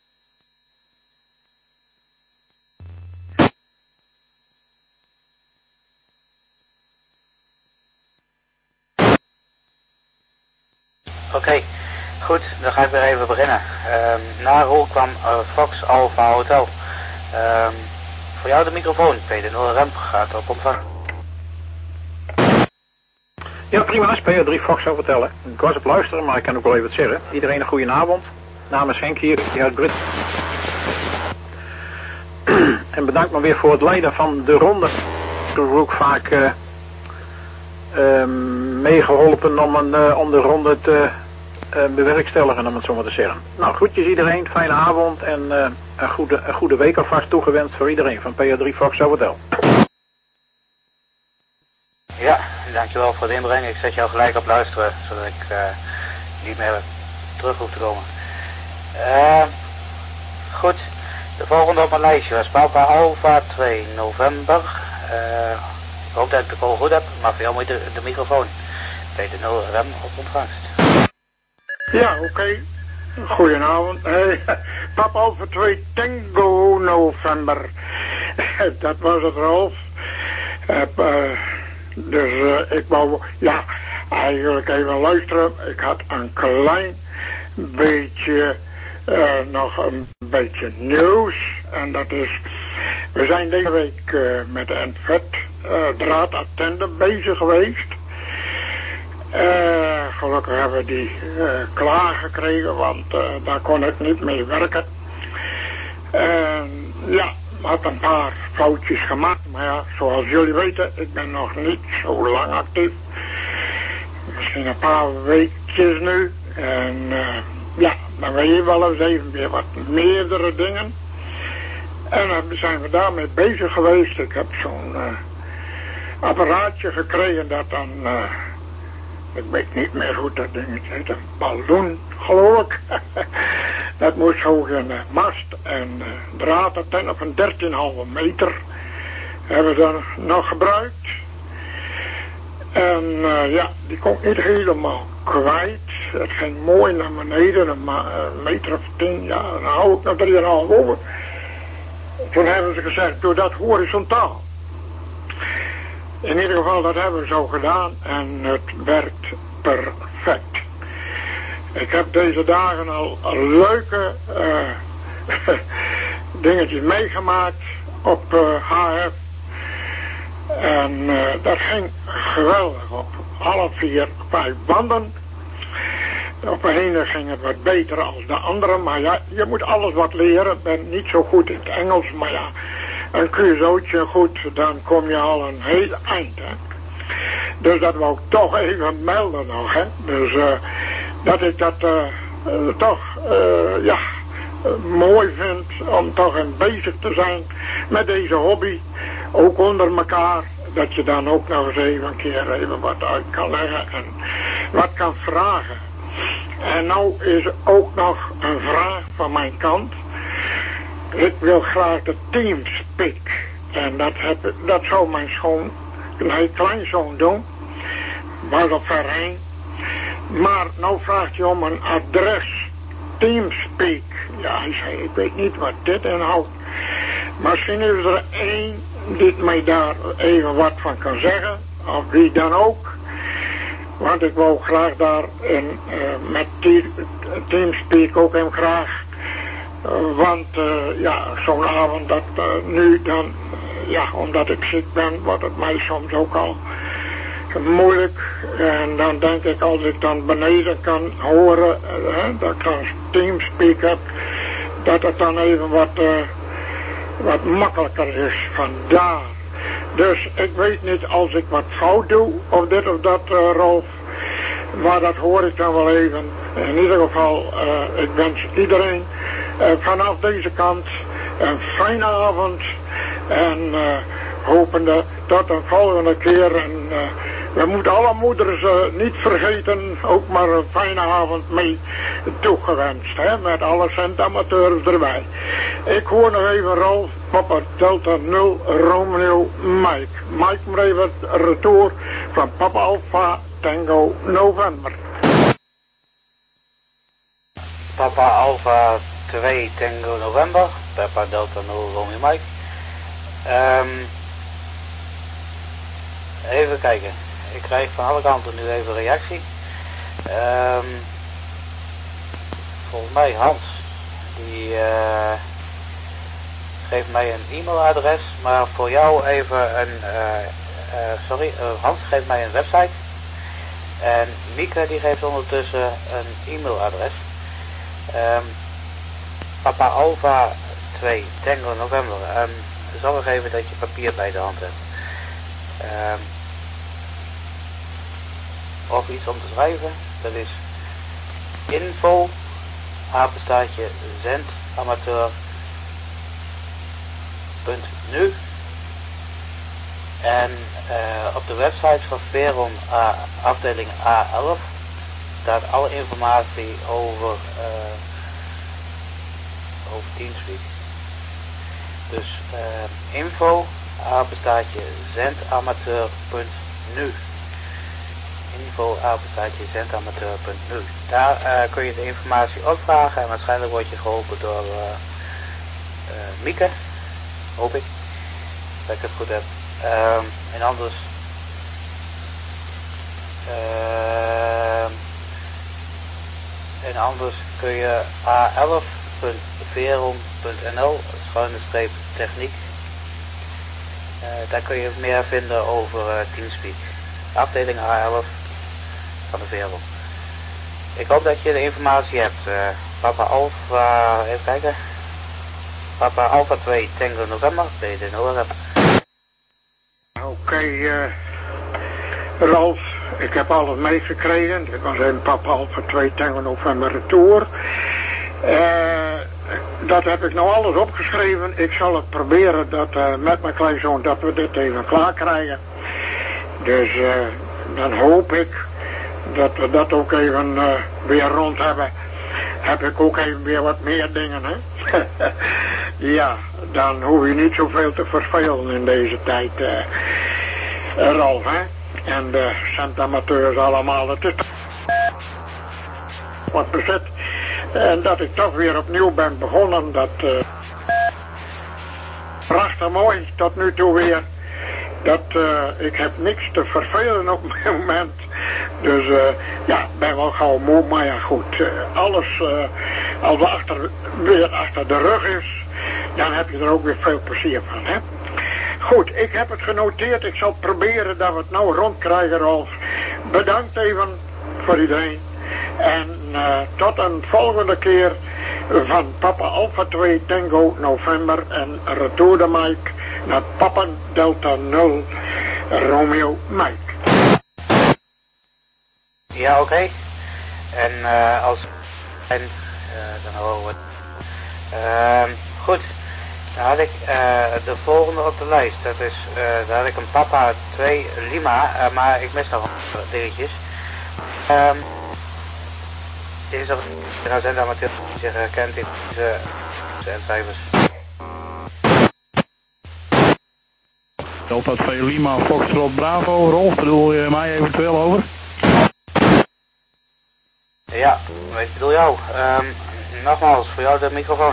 Oké, okay, goed, dan ga ik weer even beginnen. Um, na Roel kwam uh, Fox Alpha Hotel. Um, voor jou de microfoon, Peter nul Rem gaat op ontvang. Ja, prima, dat is P A drie Fox zou vertellen. Ik was op luisteren, maar ik kan ook wel even wat zeggen. Iedereen een goede avond. Namens Henk hier, uit Brit. En bedankt me weer voor het leiden van de ronde. Ik heb ook vaak uh, uh, meegeholpen om, een, uh, om de ronde te uh, bewerkstelligen, om het zo maar te zeggen. Nou, groetjes iedereen, fijne avond en uh, een, goede, een goede week alvast toegewenst voor iedereen van P A drie Fox zou vertellen. Ja, dankjewel voor het inbrengen. Ik zet jou gelijk op luisteren, zodat ik uh, niet meer terug hoef te komen. Uh, goed, de volgende op mijn lijstje was Papa Alpha twee november. Uh, ik hoop dat ik de call goed heb, maar voor jou moet je de, de microfoon. Peter nul Rem op ontvangst. Ja, oké. Okay. Goedenavond. Hey, Papa Alpha twee Tango november. Dat was het, Rolf. Heb, uh, Dus uh, ik wou, ja, eigenlijk even luisteren. Ik had een klein beetje, uh, nog een beetje nieuws. En dat is, we zijn deze week uh, met de N V E T uh, draadattender bezig geweest. Uh, gelukkig hebben we die uh, klaargekregen, want uh, daar kon ik niet mee werken. En ja, had een paar foutjes gemaakt, maar ja, zoals jullie weten, ik ben nog niet zo lang actief. Misschien een paar weekjes nu. En uh, ja, dan weet je wel eens even weer wat meerdere dingen. En dan zijn we daarmee bezig geweest. Ik heb zo'n uh, apparaatje gekregen dat dan, uh, ik weet niet meer hoe dat dingetje heet, een balloon, geloof ik. Dat moest hoog in de mast en uh, draadattender op een dertien komma vijf meter hebben we dan nog gebruikt. En uh, ja, die kon niet helemaal kwijt. Het ging mooi naar beneden, een, ma een meter of tien, ja, dan hou ik nog drie komma vijf over. Toen hebben ze gezegd, doe dat horizontaal. In ieder geval, dat hebben we zo gedaan en het werkt perfect. Ik heb deze dagen al leuke uh, dingetjes meegemaakt op uh, H F. En uh, dat ging geweldig op alle vier, vijf banden. Op de ene ging het wat beter als de andere, maar ja, je moet alles wat leren. Ik ben niet zo goed in het Engels, maar ja, een Q S O'tje goed, dan kom je al een heel eind, hè. Dus dat wou ik toch even melden nog, hè. Dus uh, dat ik dat uh, uh, toch, uh, ja, uh, mooi vind om toch in bezig te zijn met deze hobby. Ook onder elkaar, dat je dan ook nog eens even een keer even wat uit kan leggen en wat kan vragen. En nou is er ook nog een vraag van mijn kant. Ik wil graag de Teamspeak. En dat, heb, dat zou mijn schoon, mijn kleinzoon doen. Was op ver heen. Maar nou vraagt hij om een adres. Teamspeak. Ja, hij zei, ik weet niet wat dit inhoudt. Misschien is er één die mij daar even wat van kan zeggen. Of wie dan ook. Want ik wou graag daar in, uh, met die, Teamspeak ook hem graag. Uh, want uh, ja, zo'n avond dat uh, nu dan, uh, ja, omdat ik ziek ben, wordt het mij soms ook al moeilijk. En dan denk ik, als ik dan beneden kan horen, uh, hè, dat ik dan Teamspeak heb, dat het dan even wat, uh, wat makkelijker is vandaar. Dus ik weet niet als ik wat fout doe, of dit of dat, uh, Rolf. Maar dat hoor ik dan wel even. In ieder geval, uh, ik wens iedereen uh, vanaf deze kant een fijne avond. En uh, hopende tot een volgende keer. En uh, we moeten alle moeders uh, niet vergeten, ook maar een fijne avond mee toegewenst. Hè, met alle centamateurs erbij. Ik hoor nog even, Rolf. Papa Delta nul Romeo Mike. Mike maar even retour van Papa Alpha Tango November. Papa Alpha twee Tango November, Papa Delta nul Romeo Mike. Um, even kijken, ik krijg van alle kanten nu even reactie. Um, volgens mij Hans, die uh, geeft mij een e-mailadres, maar voor jou even een, uh, uh, sorry, uh, Hans geeft mij een website. En Mieke die geeft ondertussen een e-mailadres. Um, Papa Alpha twee Tango November. Um, zorg even dat je papier bij de hand hebt. Um, of iets om te schrijven. Dat is info apenstaartje zendamateur punt nu. En uh, op de website van Veron uh, afdeling A elf staat alle informatie over, uh, over Teamspeak. Dus uh, info apenstaartje zendamateur punt nu. Info apenstaartje zendamateur punt nu. Daar uh, kun je de informatie opvragen en waarschijnlijk word je geholpen door uh, uh, Mieke, hoop ik, dat ik het goed heb. Um, en anders uh, en anders kun je a elf punt veron punt n l schuine streep techniek. Uh, daar kun je meer vinden over uh, Teamspeak. Afdeling A elf van de Veron. Ik hoop dat je de informatie hebt. Uh, Papa Alpha, even kijken. Papa Alpha twee Tango November, ben je in orde? Oké, okay, uh, Ralf, ik heb alles meegekregen. Ik was in Papa Alpha twee Tango November retour. Uh, dat heb ik nou alles opgeschreven. Ik zal het proberen dat uh, met mijn kleinzoon dat we dit even klaar krijgen. Dus uh, dan hoop ik dat we dat ook even uh, weer rond hebben. Heb ik ook even weer wat meer dingen, hè? Ja, dan hoef je niet zoveel te vervelen in deze tijd, uh, Ralf, hè? En de centamateurs allemaal, het is wat bezit. En dat ik toch weer opnieuw ben begonnen, dat uh, prachtig mooi tot nu toe weer. Dat, uh, ik heb niks te vervelen op het moment. Dus uh, ja, ik ben wel gauw moe, maar ja goed. Uh, alles, uh, als het achter, weer achter de rug is, dan heb je er ook weer veel plezier van, hè. Goed, ik heb het genoteerd. Ik zal proberen dat we het nou rondkrijgen, Rolf. Bedankt even voor iedereen. En uh, tot een volgende keer van Papa Alpha twee Tango November en retour de Mike naar Papa Delta nul Romeo Mike. Ja, oké. Okay. En uh, als en uh, dan horen we het. Uh, goed. Dan had ik uh, de volgende op de lijst. Dat is, uh, daar had ik een Papa twee Lima, uh, maar ik mis nog wat dingetjes. Um, Dit is nog een zendamateur die zich herkent in deze zendcijfers. Delta twee Lima, Foxtrot Bravo. Rolf, bedoel je mij eventueel over? Ja, ik bedoel jou. Um, nogmaals, voor jou de microfoon.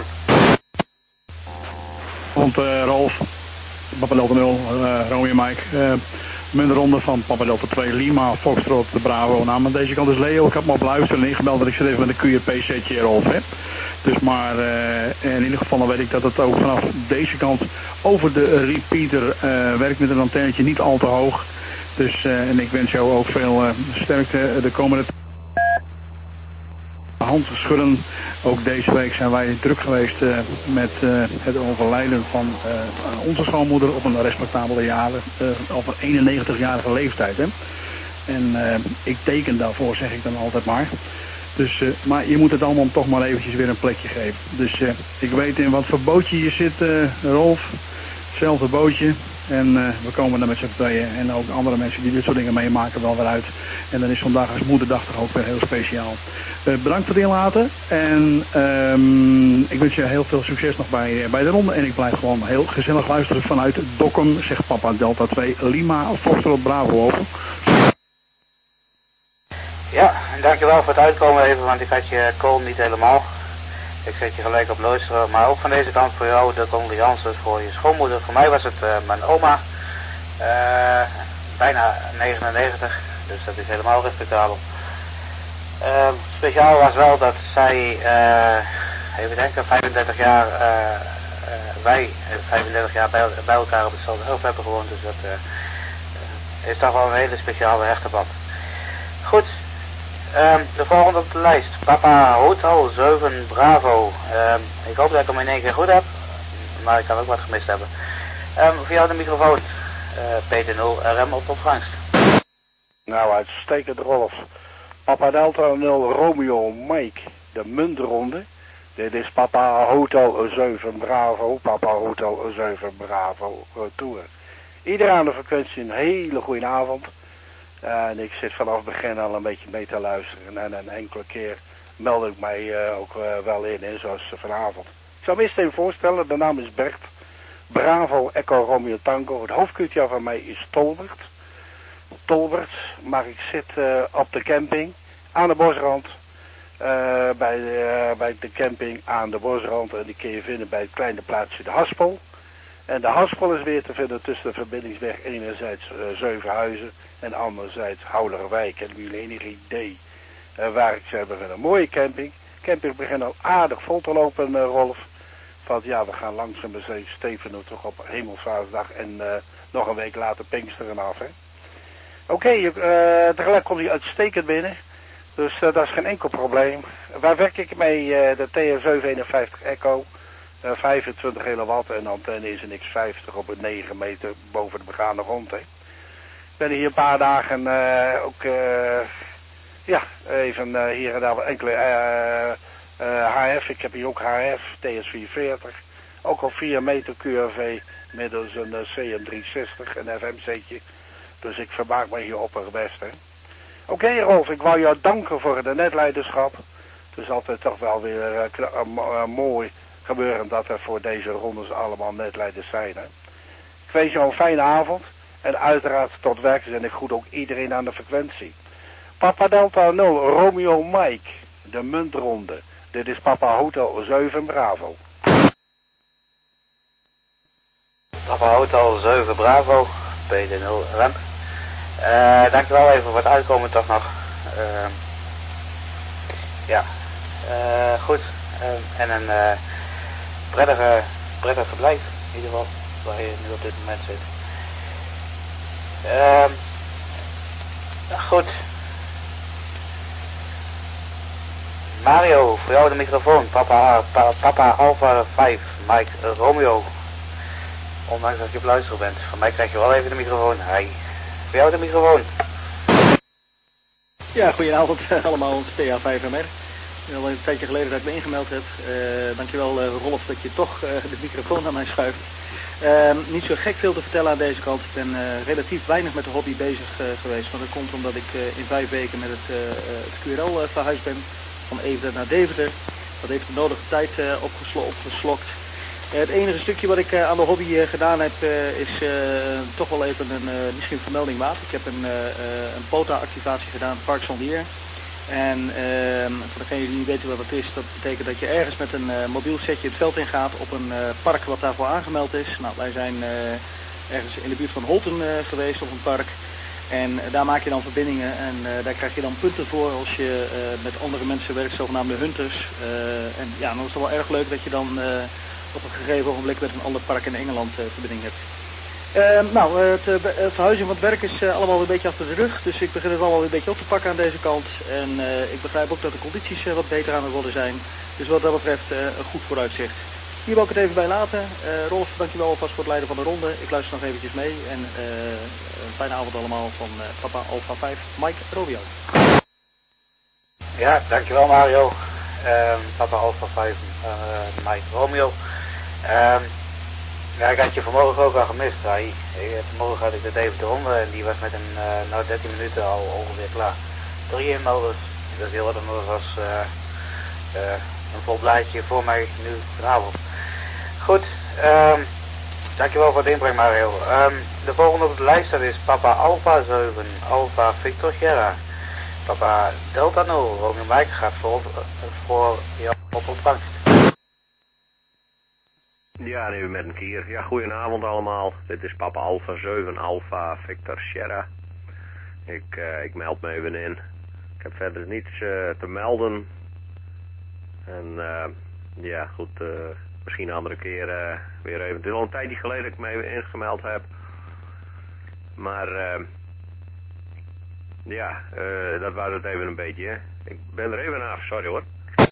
Want uh, Rolf, Papa Delta nul, uh, Romeo Mike, uh, muntronde van Papa Delta twee Lima, Foxtrot Bravo. Nou, maar deze kant is Leo. Ik heb me op luisteren en ingebeld dat ik zit even met een Q R P-setje, Rolf, hè. Dus maar uh, in ieder geval dan weet ik dat het ook vanaf deze kant over de repeater uh, werkt met een antennetje niet al te hoog. Dus uh, en ik wens jou ook veel uh, sterkte de komende hand schudden. Ook deze week zijn wij druk geweest uh, met uh, het overlijden van uh, onze schoonmoeder op een respectabele jaren, uh, op een eenennegentigjarige leeftijd. Hè. En uh, ik teken daarvoor, zeg ik dan altijd maar. Dus, uh, maar je moet het allemaal toch maar eventjes weer een plekje geven. Dus uh, ik weet in wat voor bootje je zit, uh, Rolf. Hetzelfde bootje. En uh, we komen er met z'n tweeën en ook andere mensen die dit soort dingen meemaken wel weer uit. En dan is vandaag als moederdag toch ook weer heel speciaal. Uh, bedankt voor het inlaten. En um, ik wens je heel veel succes nog bij, bij de ronde. En ik blijf gewoon heel gezellig luisteren vanuit Dokkum, zegt Papa Delta twee Lima Foxtrot Bravo over. Ja, en dankjewel voor het uitkomen even, want ik had je call niet helemaal. Ik zet je gelijk op luisteren, maar ook van deze kant voor jou de condolences voor je schoonmoeder. Voor mij was het uh, mijn oma, uh, bijna negenennegentig, dus dat is helemaal respectabel. Uh, speciaal was wel dat zij, uh, even denken, vijfendertig jaar, uh, uh, wij vijfendertig jaar bij, bij elkaar op hetzelfde hoofd hebben gewoond, dus dat uh, uh, is toch wel een hele speciale hechte band. Goed. Um, de volgende op de lijst. Papa Hotel zeven Bravo. Um, ik hoop dat ik hem in één keer goed heb. Maar ik kan ook wat gemist hebben. Um, voor jou de microfoon. Uh, P T nul R M op ontvangst. Nou, uitstekend Rolf. Papa Delta nul Romeo Mike. De muntronde. Dit is Papa Hotel zeven Bravo. Papa Hotel zeven Bravo Retour. Iedereen aan de frequentie een hele goede avond. Uh, en ik zit vanaf het begin al een beetje mee te luisteren. En een enkele keer meld ik mij uh, ook uh, wel in, hè, zoals uh, vanavond. Ik zal me eerst even voorstellen, de naam is Bert. Bravo Echo Romeo Tango. Het hoofdkwartier van mij is Tolbert. Tolbert, maar ik zit uh, op de camping aan de bosrand. Uh, bij, de, uh, bij de camping aan de bosrand. En die kun je vinden bij het kleine plaatsje de Haspel. En de Haspel is weer te vinden tussen de verbindingsweg enerzijds uh, Zevenhuizen en anderzijds Houderwijk. En jullie enig idee uh, waar ik ze hebben. Een mooie camping. Camping begint al aardig vol te lopen, uh, Rolf. Want ja, we gaan langzaam bezig Steven toch op Hemelvaartsdag en uh, nog een week later Pinksteren af, hè. Oké, okay, uh, tegelijk komt hij uitstekend binnen. Dus uh, dat is geen enkel probleem. Waar werk ik mee? Uh, de T R zevenhonderdeenenvijftig Echo. Uh, vijfentwintig kilowatt en de antenne is een X vijftig op een negen meter boven de begane grond, hè. Ik ben hier een paar dagen uh, ook, uh, ja, even uh, hier en daar wat enkele uh, uh, H F. Ik heb hier ook H F, T S vierenveertig. Ook al vier meter Q R V middels een uh, C M driehonderdzestig, een F M-setje. Dus ik vermaak me hier op het best, hè. Oké, okay, Rolf, ik wou jou danken voor de netleiderschap. Het is altijd toch wel weer uh, uh, uh, mooi gebeuren dat er voor deze rondes allemaal netleiders zijn, hè. Ik wens jou een fijne avond. En uiteraard tot werk en ik groet ook iedereen aan de frequentie. Papa Delta nul, Romeo Mike, de muntronde. Dit is Papa Hotel zeven Bravo. Papa Hotel zeven Bravo, P D nul R M. Uh, dankjewel even voor het uitkomen toch nog. Uh, ja, uh, goed. Uh, en een uh, prettige, prettig verblijf in ieder geval, waar je nu op dit moment zit. Uh, goed. Mario, voor jou de microfoon. Papa, pa, Papa Alpha vijf, Mike Romeo. Ondanks dat je op luisteren bent. Van mij krijg je wel even de microfoon. Hi. Voor jou de microfoon. Ja, goedenavond allemaal, T A vijf M R. Al een tijdje geleden dat ik me ingemeld heb. Uh, dankjewel uh, Rolf dat je toch uh, de microfoon naar mij schuift. Uh, niet zo gek veel te vertellen aan deze kant. Ik ben uh, relatief weinig met de hobby bezig uh, geweest. Maar dat komt omdat ik uh, in vijf weken met het, uh, het Q R L uh, verhuisd ben. Van Everen naar Deventer. Dat heeft de nodige tijd uh, opgeslo opgeslokt. Uh, het enige stukje wat ik uh, aan de hobby uh, gedaan heb uh, is uh, toch wel even een uh, misschien vermelding waard. Ik heb een, uh, uh, een P O T A-activatie gedaan, Park Zondier. En uh, voor degenen die niet weten wat het is, dat betekent dat je ergens met een uh, mobiel setje het veld ingaat op een uh, park wat daarvoor aangemeld is. Nou, wij zijn uh, ergens in de buurt van Holten uh, geweest op een park. En uh, daar maak je dan verbindingen en uh, daar krijg je dan punten voor als je uh, met andere mensen werkt, zogenaamde hunters. Uh, en ja, dan is het wel erg leuk dat je dan uh, op een gegeven ogenblik met een ander park in Engeland uh, verbinding hebt. Uh, nou, uh, het, uh, het verhuizing van het werk is uh, allemaal weer een beetje achter de rug, dus ik begin het allemaal weer een beetje op te pakken aan deze kant. En uh, ik begrijp ook dat de condities uh, wat beter aan het worden zijn, dus wat dat betreft uh, een goed vooruitzicht. Hier wil ik het even bij laten. Uh, Rolf, dankjewel alvast voor het leiden van de ronde. Ik luister nog eventjes mee en uh, een fijne avond allemaal van uh, Papa Alpha vijf, Mike Romeo. Ja, dankjewel Mario. Uh, Papa Alpha vijf, uh, Mike Romeo. Uh, Ja, ik had je vanmorgen ook al gemist, Rai. Vanmorgen had ik de David de Ronde en die was met een, uh, nou dertien minuten al ongeveer klaar. Drie inmelders, dat is heel wat anders als uh, uh, een vol blaadje voor mij nu vanavond. Goed, um, dankjewel voor het inbreng, Mario. Um, de volgende op de lijst dat is Papa Alpha zeven, Alpha Victor Sierra. Papa Delta nul, Romeo Mike gaat voor, voor jou op ontvangst. Ja, even met een keer. Ja, goedenavond allemaal. Dit is Papa Alpha zeven, Alpha Victor Sierra. Ik, uh, ik meld me even in. Ik heb verder niets uh, te melden. En uh, ja, goed, uh, misschien een andere keer uh, weer even. Het is al een tijdje geleden dat ik me even ingemeld heb. Maar uh, ja, uh, dat was het even een beetje. Hè. Ik ben er even af, sorry hoor.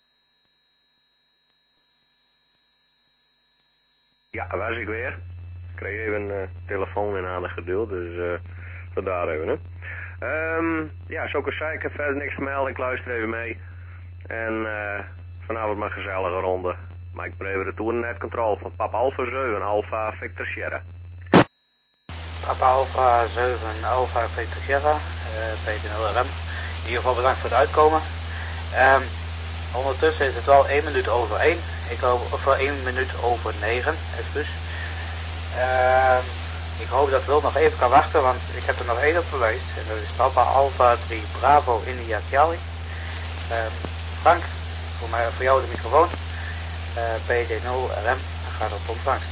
Ja, waar was ik weer? Ik kreeg even een uh, telefoon in aan geduld, dus uh, vandaar even, hè. Um, ja, zoals ik zei, ik heb verder niks gemeld, ik luister even mee. En uh, vanavond maar een gezellige ronde. Maar ik ben even de toer net controle van Papa Alpha zeven, Alpha Victor Sierra. Papa Alpha zeven, Alpha Victor Sierra, uh, P T nul R M. In ieder geval bedankt voor het uitkomen. Um, ondertussen is het wel één minuut over één. Ik hoop, of voor één minuut over negen, excuus. Uh, ik hoop dat Wil nog even kan wachten, want ik heb er nog één op de lijst. En dat is Papa Alpha drie Bravo India Charlie. Uh, Frank, voor, mij, voor jou de microfoon. Uh, P D nul R M gaat op ontvangst.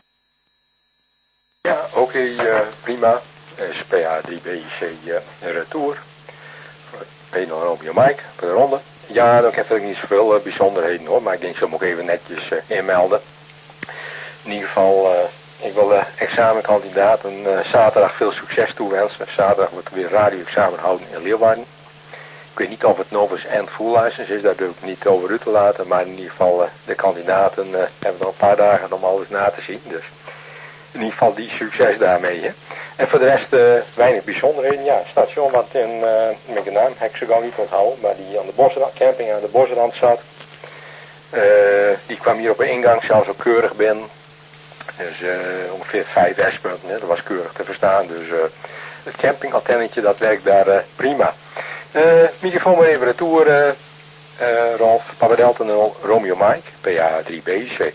Ja, oké, okay, uh, prima. S P A drie B C uh, retour. P nul Romeo Mike, voor de ronde. Ja, ik heb er niet zoveel uh, bijzonderheden hoor, maar ik denk, ik zal me ook even netjes uh, inmelden. In ieder geval, uh, ik wil de examenkandidaten uh, zaterdag veel succes toewensen. Zaterdag wordt er weer radio-examen houden in Leeuwarden. Ik weet niet of het novice en full license is, daar durf ik niet over u te laten, maar in ieder geval uh, de kandidaten uh, hebben nog een paar dagen om alles na te zien. Dus in ieder geval die succes daarmee. Hè. En voor de rest uh, weinig bijzonderheden. Ja, station wat in, uh, met de naam, heb ik zo gauw niet onthouden, maar die aan de bosrand, camping aan de bosrand zat. Uh, die kwam hier op de ingang zelfs ook keurig binnen. Dus uh, ongeveer vijf S-punten, dat was keurig te verstaan. Dus uh, het campingantennetje dat werkt daar uh, prima. Uh, microfoon maar even retour, uh, uh, Rolf, Papa Delta nul, Romeo Mike, P A drie B C.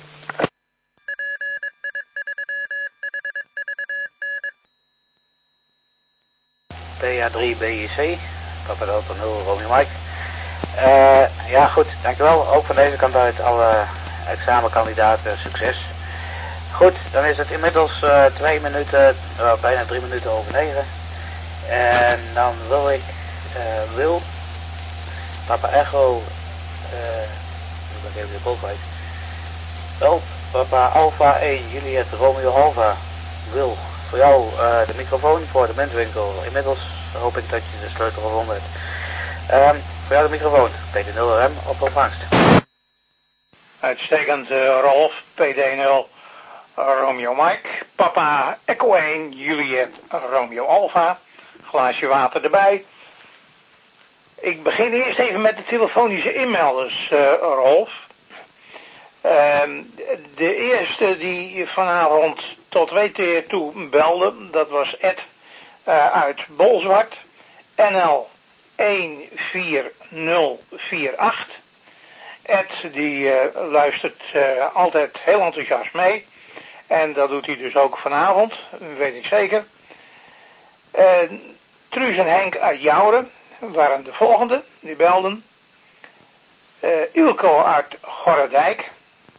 P A drie B C, Papa Delta nul, Romeo Mike. Uh, ja goed, dankjewel. Ook van deze kant uit alle examenkandidaten succes. Goed, dan is het inmiddels uh, twee minuten, uh, bijna drie minuten over negen. En dan wil ik, uh, Wil, Papa Echo, uh, dan ben ik even de boel kwijt. Wel, Papa Alpha één, Juliet Romeo Alpha, Wil, voor jou uh, de microfoon voor de muntwinkel. Inmiddels hoop ik dat je de sleutel gevonden hebt. Um, voor jou de microfoon, P D nul R M op ontvangst. Uitstekend, uh, Rolf, P D nul Romeo Mike, Papa Echo één, Juliet Romeo Alpha, glaasje water erbij. Ik begin eerst even met de telefonische inmelders, uh, Rolf. Uh, de eerste die vanavond tot weten toe belde, dat was Ed uh, uit Bolzwart, N L een vier nul vier acht. Ed die uh, luistert uh, altijd heel enthousiast mee. En dat doet hij dus ook vanavond, weet ik zeker. Uh, Truus en Henk uit Jouren waren de volgende, die belden. Uh, Ilko uit Gorredijk.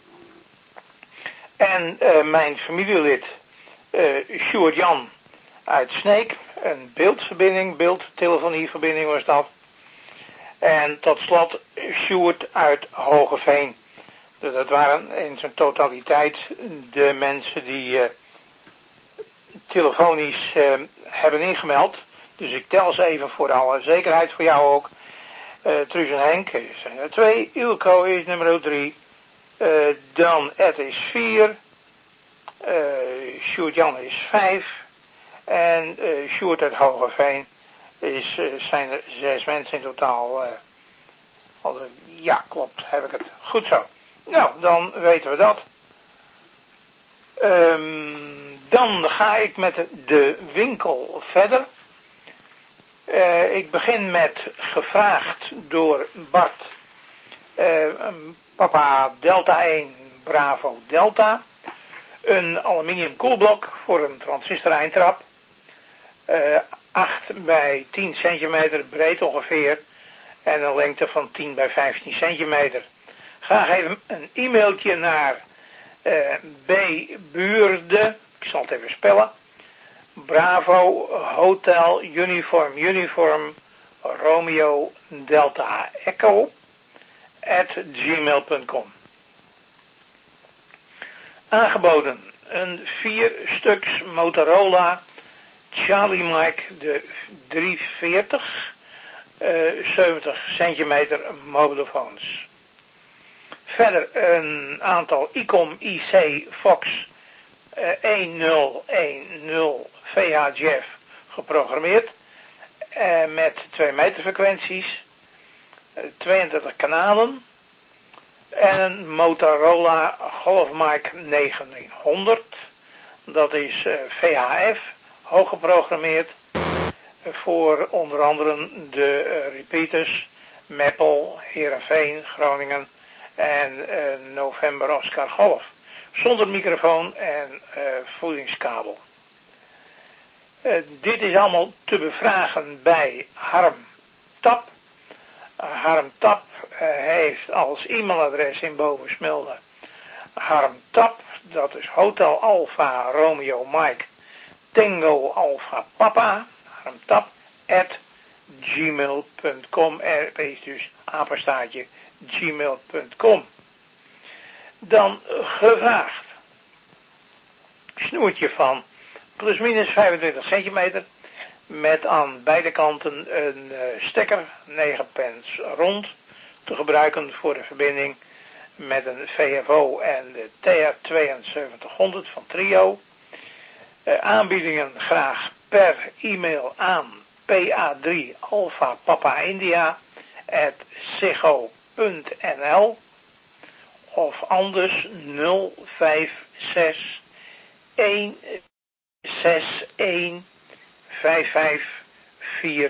En uh, mijn familielid uh, Sjoerd Jan uit Sneek. Een beeldverbinding, beeldtelefonieverbinding was dat. En tot slot Sjoerd uit Hogeveen. Dus dat waren in zijn totaliteit de mensen die uh, telefonisch uh, hebben ingemeld. Dus ik tel ze even voor alle zekerheid voor jou ook. Uh, Truus en Henk zijn er twee. Ilko is nummer drie. Uh, dan Ed is vier. Uh, Sjoerd Jan is vijf. En uh, Sjoerd uit Hogeveen is, uh, zijn er zes mensen in totaal. Uh, al, ja, klopt. Heb ik het. Goed zo. Nou, dan weten we dat. Um, dan ga ik met de winkel verder. Uh, ik begin met gevraagd door Bart, uh, papa Delta één, Bravo Delta, een aluminium koelblok voor een transistor eindtrap, uh, acht bij tien centimeter breed ongeveer en een lengte van tien bij vijftien centimeter. Graag even een e-mailtje naar uh, bbuurde, ik zal het even spellen, Bravo Hotel Uniform Uniform Romeo Delta Echo at gmail punt com. Aangeboden een vier stuks Motorola Charlie Mike de driehonderdveertig uh, zeventig centimeter mobielefoons. Verder een aantal ICOM I C Fox uh, een nul een nul V H J F geprogrammeerd uh, met twee meter frequenties, uh, tweeëndertig kanalen en een Motorola Golfmic negentienhonderd. Dat is uh, V H F, hoog geprogrammeerd uh, voor onder andere de uh, repeaters Meppel, Heerenveen, Groningen en uh, November Oscar Golf. Zonder microfoon en uh, voedingskabel. Uh, dit is allemaal te bevragen bij Harm Tap. Uh, Harm Tap uh, heeft als e-mailadres in Bovensmilde Harm Tap, dat is Hotel Alpha Romeo Mike Tango Alpha Papa, Harm Tap, at gmail punt com. Er is dus apenstaartje gmail punt com. Dan gevraagd snoertje van plus minus vijfentwintig centimeter met aan beide kanten een uh, stekker negen pins rond te gebruiken voor de verbinding met een V F O en de T R tweeënzeventighonderd van Trio. Uh, aanbiedingen graag per e-mail aan P A drie Alpha Papa India at ziggo punt n l of anders nul vijf zes een zes een vijf vijf vier.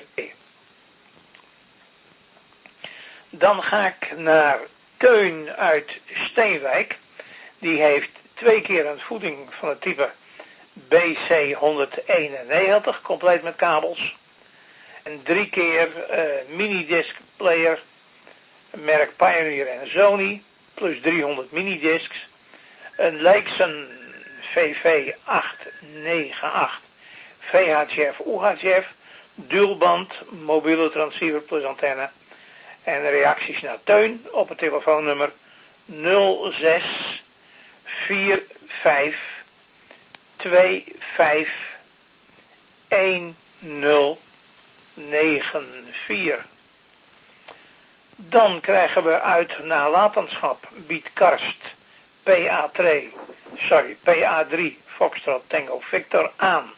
Dan ga ik naar Teun uit Steenwijk. Die heeft twee keer een voeding van het type B C honderdeenennegentig, compleet met kabels. En drie keer uh, minidisc player, merk Pioneer en Sony, plus driehonderd minidiscs. Een Leeksen V V acht negen acht V H J F U H J F, dualband, mobiele transceiver plus antenne. En reacties naar Teun op het telefoonnummer nul zes vier vijf twee vijf een nul negen vier. Dan krijgen we uit nalatenschap biedt Karst P A drie, sorry, P A drie Foxtrot Tango Victor aan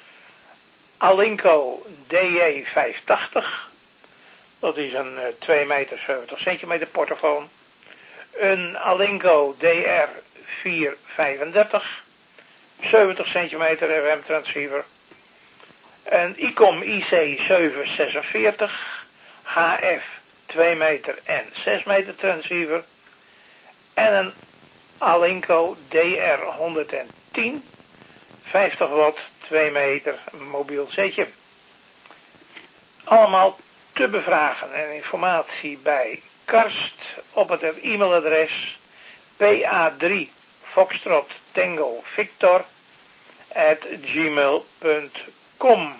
Alinco D J vijfhonderdtachtig. Dat is een uh, twee meter zeventig centimeter portofoon. Een Alinco D R vierhonderdvijfendertig, zeventig centimeter R M transceiver. Een ICOM I C zevenhonderdzesenveertig H F twee meter en zes meter transceiver. En een Alinco D R honderdtien, vijftig watt, twee meter mobiel setje. Allemaal te bevragen en informatie bij Karst op het e-mailadres P A drie Foxtrot Tango Victor at gmail punt com.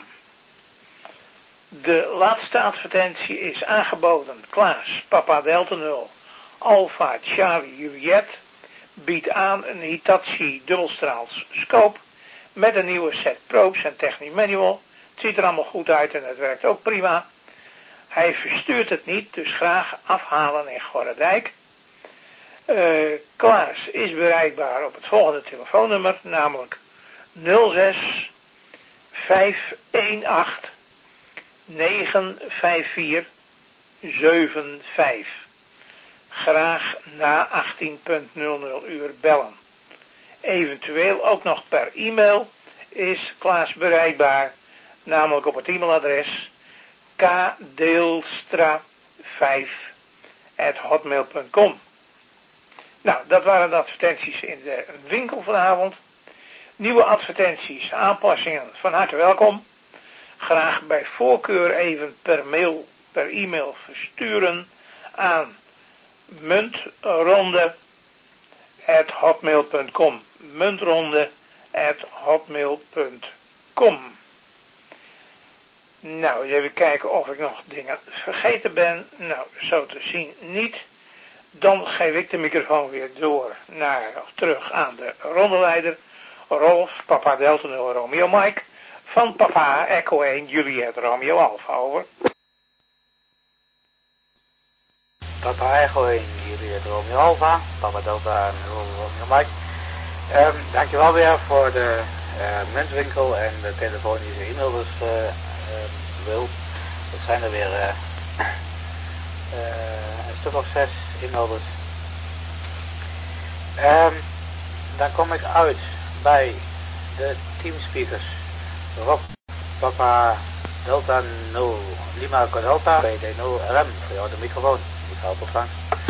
De laatste advertentie is aangeboden. Klaas, Papa Delta nul, Alpha Charlie Juliet, biedt aan een Hitachi dubbelstraals scope met een nieuwe set probes en technisch manual. Het ziet er allemaal goed uit en het werkt ook prima. Hij verstuurt het niet, dus graag afhalen in Gorredijk. Uh, Klaas is bereikbaar op het volgende telefoonnummer, namelijk nul zes vijf een acht negen vijf vier zeven vijf. Graag na achttien nul nul uur bellen. eventueel ook nog per e-mail, is Klaas bereikbaar, namelijk op het e-mailadres kdeelstra vijf at hotmail punt com. Nou, dat waren de advertenties in de winkel vanavond. Nieuwe advertenties, aanpassingen, van harte welkom. Graag bij voorkeur even per mail, per e-mail versturen aan muntronde at hotmail punt com. muntronde at hotmail punt com. Nou, even kijken of ik nog dingen vergeten ben. Nou, zo te zien niet. Dan geef ik de microfoon weer door naar, of terug aan de rondeleider. Rolf, Papa Delta nul Romeo Mike, van Papa Echo één Juliet Romeo Alpha, over. Papa Echo één Juliet Romeo Alpha, Papa Delta nul Romeo Mike. Um, dankjewel weer voor de uh, muntwinkel en de telefonische e-mail dus uh, uh, wil. Dat zijn er weer uh, uh, een stuk of zes e-mailers. Um, dan kom ik uit bij de teamspeakers. Rob, Papa Delta nul Lima Delta, B D nul R M, voor jou de microfoon. Die gaat ontvangst.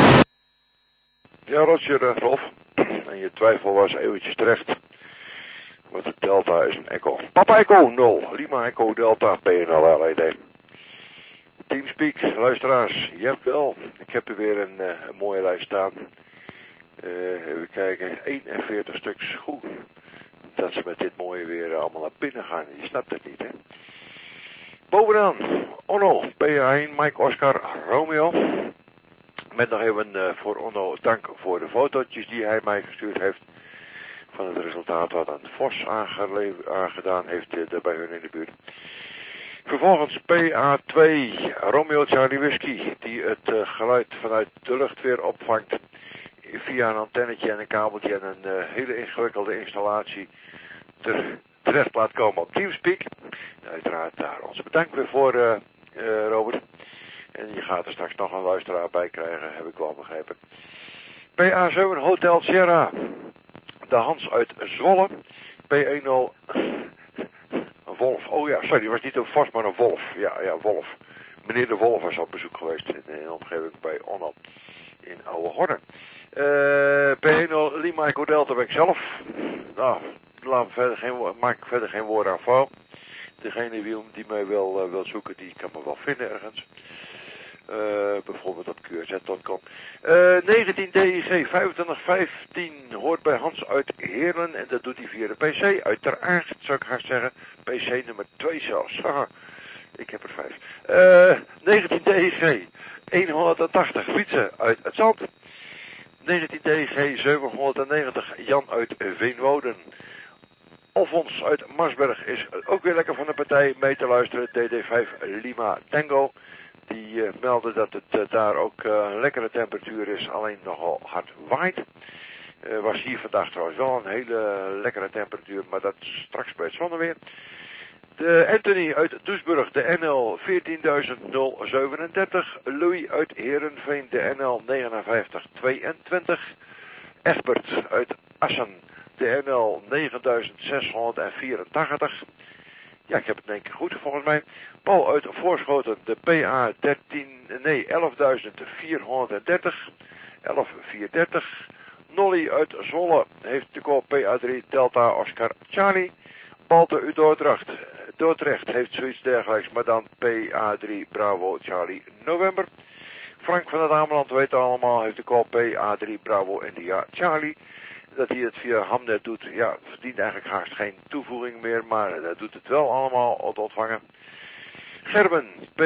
Ja, Roger, uh, Rolf. En je twijfel was eventjes terecht. Want de Delta is een Echo. Papa Echo nul, Lima Echo Delta, P N L L E D. Teamspeak, luisteraars, jawel. Ik heb er weer een, uh, een mooie lijst staan. Uh, even kijken, eenenveertig stuks. Goed. Dat ze met dit mooie weer allemaal naar binnen gaan. Je snapt het niet, hè. Bovenaan, Onno, P A één, Mike Oscar, Romeo. Met nog even uh, voor Onno dank voor de fotootjes die hij mij gestuurd heeft. Van het resultaat wat een Vos aangedaan heeft uh, bij hun in de buurt. Vervolgens P A twee, Romeo Charlie Whisky, die het uh, geluid vanuit de lucht weer opvangt. Via een antennetje en een kabeltje en een uh, hele ingewikkelde installatie ter, terecht laat komen op Teamspeak. Uiteraard daar ons bedankt weer voor, uh, uh, Robert. En je gaat er straks nog een luisteraar bij krijgen, heb ik wel begrepen. P A zeven Hotel Sierra, de Hans uit Zwolle. P één nul, een wolf. Oh ja, sorry, het was niet een vos, maar een wolf. Ja, ja, wolf. Meneer de Wolf was op bezoek geweest in de omgeving bij Onno in Oude Horde. Uh, P één nul Lima Echo Delta ben ik zelf. Nou, laat verder geen, maak ik verder geen woord aan vuil. Degene die, die mij wel uh, wil zoeken, die kan me wel vinden ergens. Uh, bijvoorbeeld op Q R Z punt com. Uh, negentien D I G vijfentwintig vijftien hoort bij Hans uit Heerlen. En dat doet hij via de P C. Uiteraard zou ik haast zeggen. P C nummer twee zelfs. Haha, ik heb er vijf. Uh, negentien D I G honderdtachtig fietsen uit het Zand. negentien D I G zevenhonderdnegentig Jan uit Veenwouden. Alfons uit Marsberg is ook weer lekker van de partij mee te luisteren. D D vijf Lima Tango. Die uh, melden dat het uh, daar ook uh, een lekkere temperatuur is, alleen nogal hard waait. Uh, was hier vandaag trouwens wel een hele lekkere temperatuur, maar dat straks bij het zonneweer. De Anthony uit Doesburg, de N L veertienduizend zevenendertig. Louis uit Heerenveen, de N L negenenvijftig tweeëntwintig. Egbert uit Assen, de N L negenduizend zeshonderdvierentachtig. Ja, ik heb het in één keer goed volgens mij. Paul uit Voorschoten, de P A dertien, nee, elfduizend vierhonderddertig. elf vierhonderddertig. Nolly uit Zwolle heeft de code P A drie Delta Oscar Charlie. Balter uit Dordrecht. Dordrecht heeft zoiets dergelijks, maar dan P A drie Bravo Charlie November. Frank van het Ameland weet allemaal, heeft de code P A drie Bravo India Charlie. Dat hij het via Hamnet doet, ja, verdient eigenlijk haast geen toevoeging meer, maar dat doet het wel allemaal op ontvangen. Gerben, P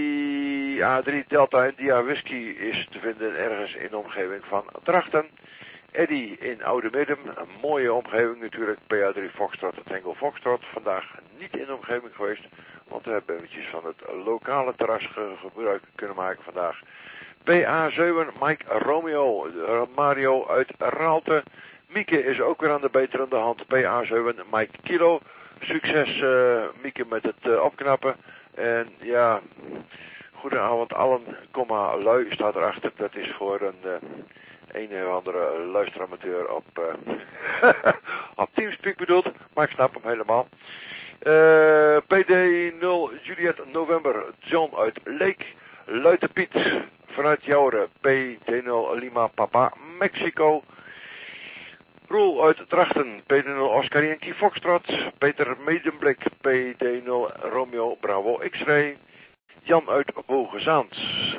A drie Delta India Whisky is te vinden ergens in de omgeving van Drachten. Eddy in Oude Midden, een mooie omgeving natuurlijk. P A drie Foxtrot, Tango Foxtrot. Vandaag niet in de omgeving geweest, want we hebben eventjes van het lokale terras gebruik kunnen maken vandaag. P A zeven Mike Romeo, Mario uit Raalte. Mieke is ook weer aan de beterende hand. P A zeven Mike Kilo. Succes uh, Mieke met het uh, opknappen. En ja, goedenavond allen, komma lui staat erachter. Dat is voor een, uh, een of andere luisteramateur op, uh, op Teamspeak bedoelt, maar ik snap hem helemaal. Uh, P D nul Juliet November John uit Leek, Luitenpiet vanuit Jouren, P D nul Lima Papa Mexico, Roel uit Drachten, P D nul Oscar Yankee Foxtrot, Peter Medemblik, P D nul Romeo Bravo X-Ray, Jan uit Hogezaand,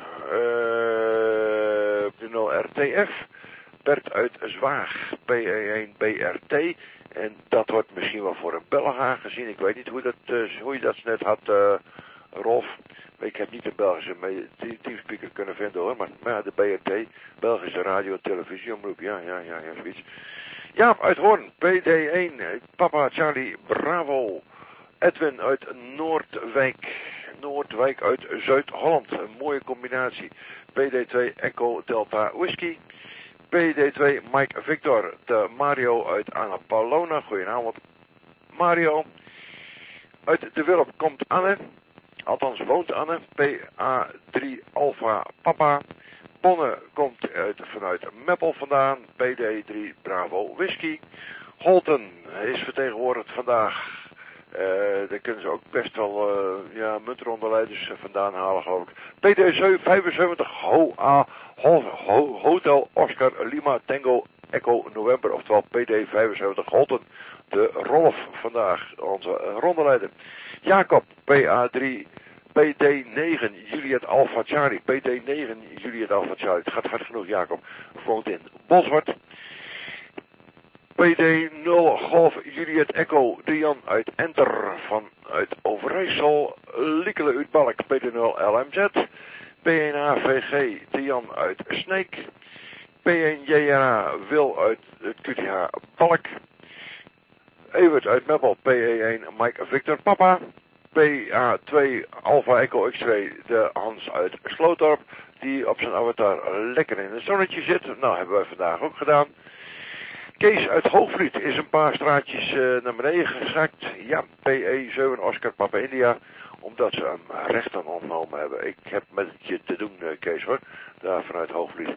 uh, P D nul R T F, Bert uit Zwaag, P E één B R T, en dat wordt misschien wel voor een Belg aangezien. Ik weet niet hoe, dat, uh, hoe je dat net had, uh, Rolf. Ik heb niet een Belgische teamspeaker kunnen vinden hoor, maar, maar ja, de B R T, Belgische radio- en televisieomroep, ja, ja, ja, ja, zoiets. Jaap uit Hoorn, P D één, Papa Charlie Bravo, Edwin uit Noordwijk, Noordwijk uit Zuid-Holland, een mooie combinatie. P D twee Echo Delta Whisky, P D twee Mike Victor, de Mario uit Annapolona, goedenavond Mario. Uit de Wilp komt Anne, althans woont Anne, P A drie Alpha Papa. Bonne komt uit, vanuit Meppel vandaan, P D drie Bravo Whisky. Holten is vertegenwoordigd vandaag. Uh, daar kunnen ze ook best wel uh, ja, muntronderleiders vandaan halen, geloof ik. P D vijfenzeventig Ho, A, Ho, Ho, Hotel Oscar Lima Tango Echo November, oftewel P D vijfenzeventig Holten. De Rolf vandaag, onze uh, ronderleider. Jacob, P A drie, P D negen Juliet Alpha Charlie, P D negen Juliet Alpha Charlie. Het gaat hard genoeg, Jacob. Woont in Boswart. P D nul Golf Juliet Echo, de Jan uit Enter vanuit Overijssel, Liekele uit Balk, P D nul L M Z, P één A V G, de Jan uit Sneek, P één J R A Wil uit het Q T H Balk, Evert uit Meppel, P E één Mike Victor Papa, P A twee Alpha Echo X-Ray, de Hans uit Slootdorp, die op zijn avatar lekker in het zonnetje zit. Nou, hebben wij vandaag ook gedaan. Kees uit Hoogvliet is een paar straatjes uh, naar beneden gezakt. Ja, P E zeven Oscar Papa India, omdat ze hem rechten ontnomen hebben. Ik heb met je te doen, uh, Kees hoor, daar vanuit Hoogvliet.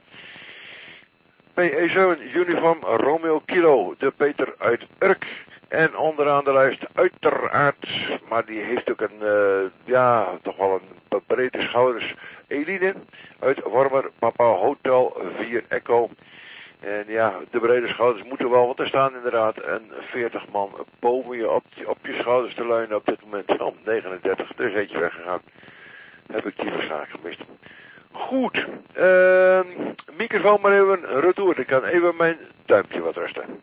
P E zeven Uniform Romeo Kilo, de Peter uit Urk. En onderaan de lijst uiteraard, maar die heeft ook een, uh, ja, toch wel een brede schouders. Eline uit Wormer, Papa Hotel vier Echo. En ja, de brede schouders moeten wel, want er staan inderdaad een veertig man boven je op, op je schouders te leunen op dit moment. Oh, negenendertig, er is eentje weggegaan. Heb ik die waarschijnlijk gemist. Goed, uh, microfoon maar even retour. Ik kan even mijn duimpje wat rusten.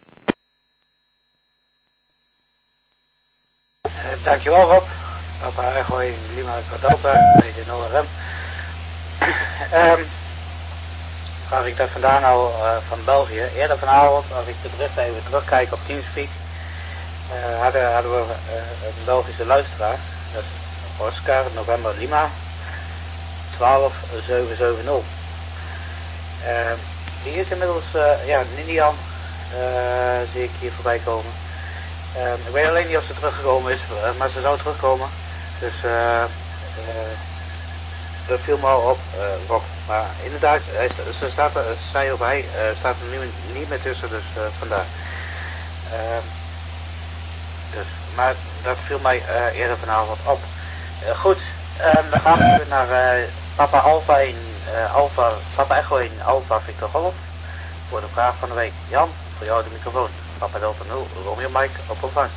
Uh, dankjewel Rob. Papa Echo in Lima Delta, bij de nul R M. um, Als ik daar vandaan al uh, van België, eerder vanavond, als ik de berichten even terugkijk op Teamspeak, uh, hadden, hadden we uh, een Belgische luisteraar, dat is Oscar November Lima, twaalf zeven zeven nul. Uh, die is inmiddels, uh, ja, Ninian, uh, zie ik hier voorbij komen. Uh, ik weet alleen niet of ze teruggekomen is, uh, maar ze zou terugkomen. Dus uh, uh, dat viel me al op, uh, Rob. Maar inderdaad, hij, ze staat er, zij of hij uh, staat er nu niet meer tussen, dus uh, vandaar. Uh, dus, maar dat viel mij uh, eerder vanavond op. Uh, goed, uh, dan gaan we naar uh, Papa Alpha in uh, Alpha, Papa Echo in Alpha Victor Golf. Voor de vraag van de week. Jan, voor jou de microfoon. Papa Delta nul, Romeo Mike op ontvangst.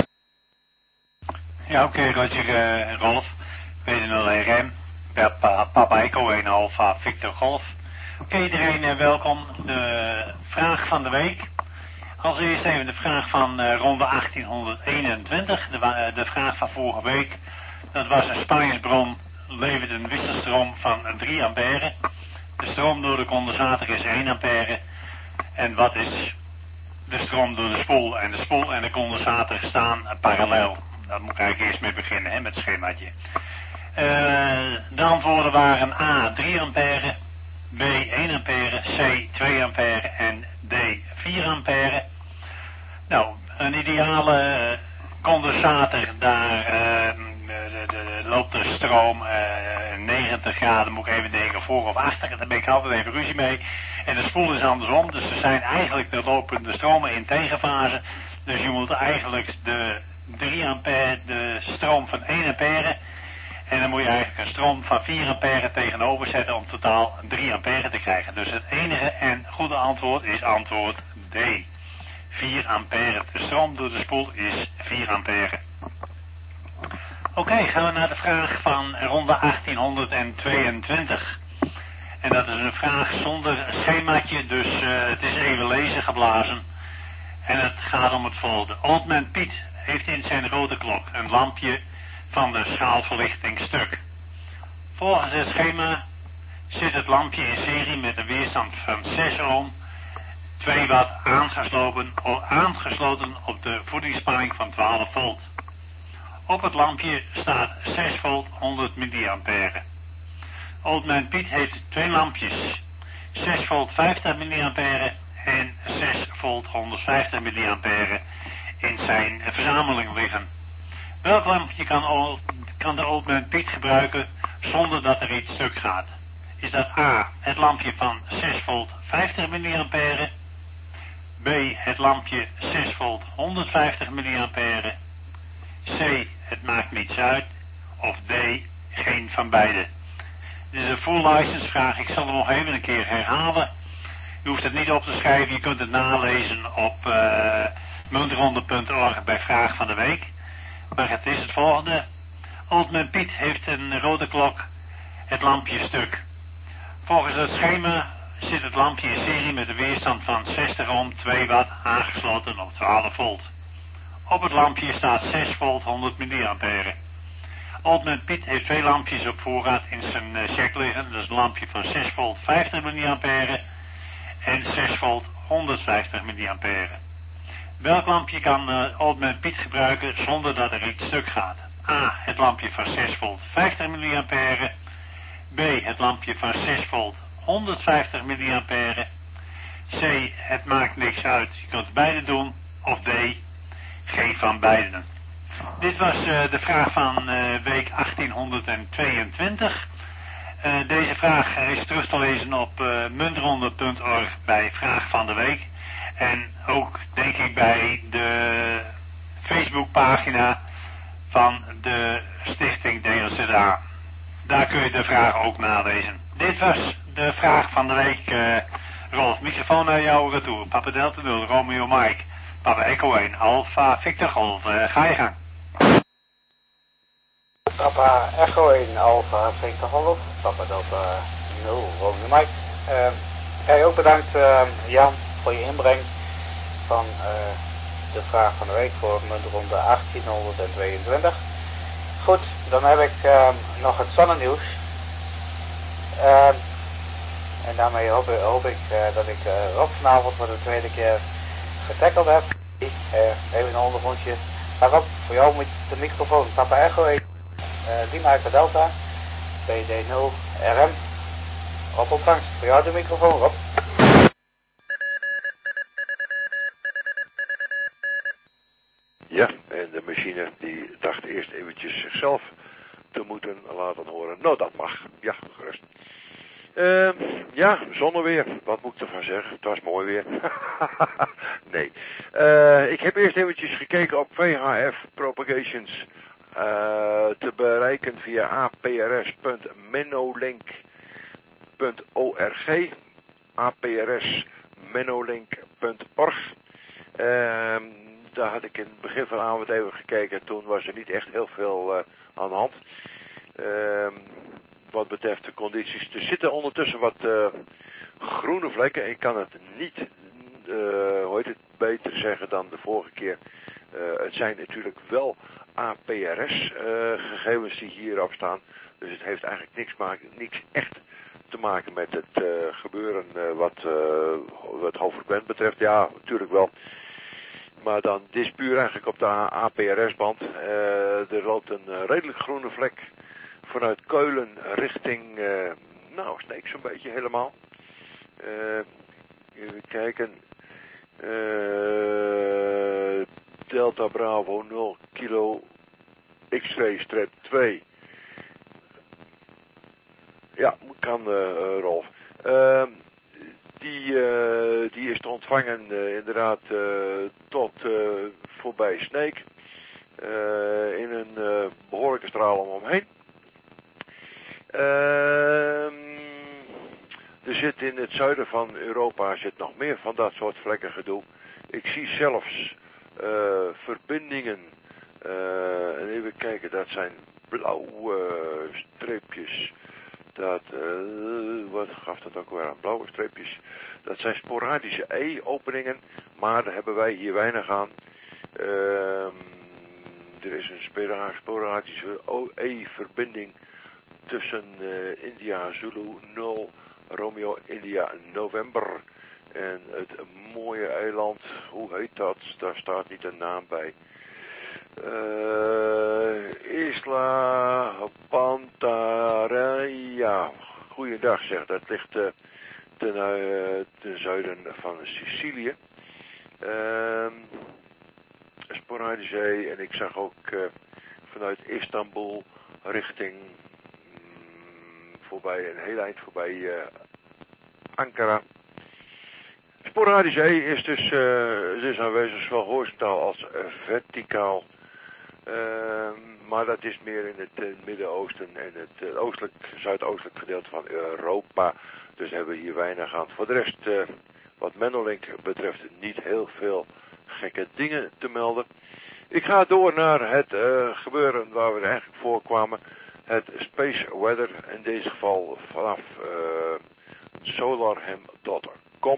Ja, oké, okay, Roger, uh, Rolf. P D nul R M. Papa, Papa Echo in Alpha Victor Golf. Oké, okay, iedereen uh, welkom. De vraag van de week. Als eerst even de vraag van uh, ronde achttienhonderdeenentwintig. De, uh, de vraag van vorige week. Dat was een spanningsbron. Levert een wisselstroom van uh, drie ampère. De stroom door de condensator is één ampère. En wat is de stroom door de spoel? En de spoel en de condensator staan uh, parallel. Daar moet ik eigenlijk eerst mee beginnen, hè, met het schemaatje. Uh, de antwoorden waren A drie ampère, B één ampère, C twee ampère en D vier ampère. Nou, een ideale condensator, daar uh, de, de, de, loopt de stroom uh, negentig graden, moet ik even denken, voor of achter, daar ben ik altijd even ruzie mee. En de spoel is andersom, dus er zijn eigenlijk de lopende stromen in tegenfase. Dus je moet eigenlijk de drie ampère, de stroom van één ampère. En dan moet je eigenlijk een stroom van vier ampère tegenover zetten om totaal drie ampère te krijgen. Dus het enige en goede antwoord is antwoord D. vier ampère. De stroom door de spoel is vier ampère. Oké, okay, gaan we naar de vraag van ronde achttienhonderdtweeëntwintig. En dat is een vraag zonder schemaatje, dus uh, het is even lezen geblazen. En het gaat om het volgende. Oldman Piet heeft in zijn rode klok een lampje van de schaalverlichting stuk. Volgens het schema zit het lampje in serie met een weerstand van zes ohm, twee watt aangesloten, aangesloten op de voedingsspanning van twaalf volt. Op het lampje staat zes volt honderd milliampère. Oldman Piet heeft twee lampjes, zes volt vijftig milliampère en zes volt honderdvijftig milliampère in zijn verzameling liggen. Welk lampje kan, old, kan de Oldman Piet gebruiken zonder dat er iets stuk gaat? Is dat A, het lampje van zes volt vijftig milliampère, B, het lampje zes volt honderdvijftig milliampère, C, het maakt niets uit, of D, geen van beide. Dit is een full license vraag, ik zal hem nog even een keer herhalen. Je hoeft het niet op te schrijven, je kunt het nalezen op uh, muntronde punt org bij Vraag van de Week. Maar het is het volgende. Oldman Piet heeft een rode klok, het lampje stuk. Volgens het schema zit het lampje in serie met een weerstand van zestig ohm, twee watt, aangesloten op twaalf volt. Op het lampje staat zes volt honderd milliampère. Oldman Piet heeft twee lampjes op voorraad in zijn uh, check liggen. Dat is een lampje van zes volt vijftig milliampère en zes volt honderdvijftig milliampère. Welk lampje kan uh, Oldman Piet gebruiken zonder dat er iets stuk gaat? A, het lampje van zes volt vijftig milliampère. B, het lampje van zes volt honderdvijftig milliampère. C, het maakt niks uit, je kunt beide doen. Of D, geen van beiden. Dit was uh, de vraag van uh, week achttienhonderdtweeëntwintig. Uh, deze vraag is terug te lezen op uh, muntronde punt org bij Vraag van de Week. En ook denk ik bij de Facebookpagina van de stichting D L Z A. Daar kun je de vraag ook nalezen. Dit was de vraag van de week. Uh, Rolf, microfoon naar jou retour. Papa Delta nul, Romeo Mike. Papa Echo één, Alpha Victor Golf. Uh, ga je gang. Papa Echo één, Alpha Victor Golf. Papa Delta nul, Romeo Mike. Uh, jij ook bedankt uh, Jan voor je inbreng van uh, de vraag van de week voor muntronde achttienhonderdtweeëntwintig. Goed, dan heb ik uh, nog het zonnenieuws. Uh, en daarmee hoop, hoop ik uh, dat ik uh, Rob vanavond voor de tweede keer getackeld heb. Uh, even een ondergrondje. Maar Rob, voor jou moet de microfoon. Papa Echo één, uh, Lima Alpha Delta, B D nul R M. Rob ontvangst, voor jou de microfoon, Rob. Ja, en de machine die dacht eerst eventjes zichzelf te moeten laten horen. Nou, dat mag. Ja, gerust. Uh, ja, zonneweer. Wat moet ik ervan zeggen? Het was mooi weer. nee. Uh, ik heb eerst eventjes gekeken op V H F Propagations. Uh, te bereiken via a p r s punt menolink punt org. a p r s menolink punt org. Uh, Daar had ik in het begin van de avond even gekeken. Toen was er niet echt heel veel uh, aan de hand. Uh, wat betreft de condities. Er zitten ondertussen wat uh, groene vlekken. Ik kan het niet, uh, hoe heet het, beter zeggen dan de vorige keer. Uh, het zijn natuurlijk wel A P R S uh, gegevens die hierop staan. Dus het heeft eigenlijk niks, maken, niks echt te maken met het uh, gebeuren uh, wat, uh, wat hoofdfrequent betreft. Ja, natuurlijk wel. Maar dan, dit is puur eigenlijk op de A P R S-band. Uh, er loopt een uh, redelijk groene vlek vanuit Keulen richting, uh, nou, Sneek zo'n beetje helemaal. Uh, even kijken. Uh, Delta Bravo nul kilo X-ray strep twee. Ja, kan uh, Rolf. Uh, die die, uh, die is te ontvangen uh, inderdaad uh, tot uh, voorbij Sneek. Uh, in een uh, behoorlijke straal om hem heen. Uh, er zit in het zuiden van Europa zit nog meer van dat soort vlekken gedoe. Ik zie zelfs uh, verbindingen. Uh, en even kijken, dat zijn blauwe uh, streepjes. Dat, uh, wat gaf dat ook weer aan? Blauwe streepjes. Dat zijn sporadische E-openingen, maar daar hebben wij hier weinig aan. Uh, er is een sporadische E-verbinding tussen uh, India Zulu nul, Romeo India November. En het mooie eiland, hoe heet dat? Daar staat niet een naam bij. Uh, Isla Pantareia. Goeiedag zeg, dat ligt uh, ten, uh, ten zuiden van Sicilië. Uh, Sporadische zee en ik zag ook uh, vanuit Istanbul richting um, voorbij, een heel eind voorbij uh, Ankara. Sporadische zee is dus, uh, is aanwezig zowel horizontaal als uh, verticaal. Uh, maar dat is meer in het uh, Midden-Oosten en het uh, oostelijk, zuidoostelijk gedeelte van Europa. Dus hebben we hier weinig aan. Voor de rest, uh, wat Menolink betreft, niet heel veel gekke dingen te melden. Ik ga door naar het uh, gebeuren waar we eigenlijk voor kwamen. Het Space Weather, in deze geval vanaf uh, solarhem punt com.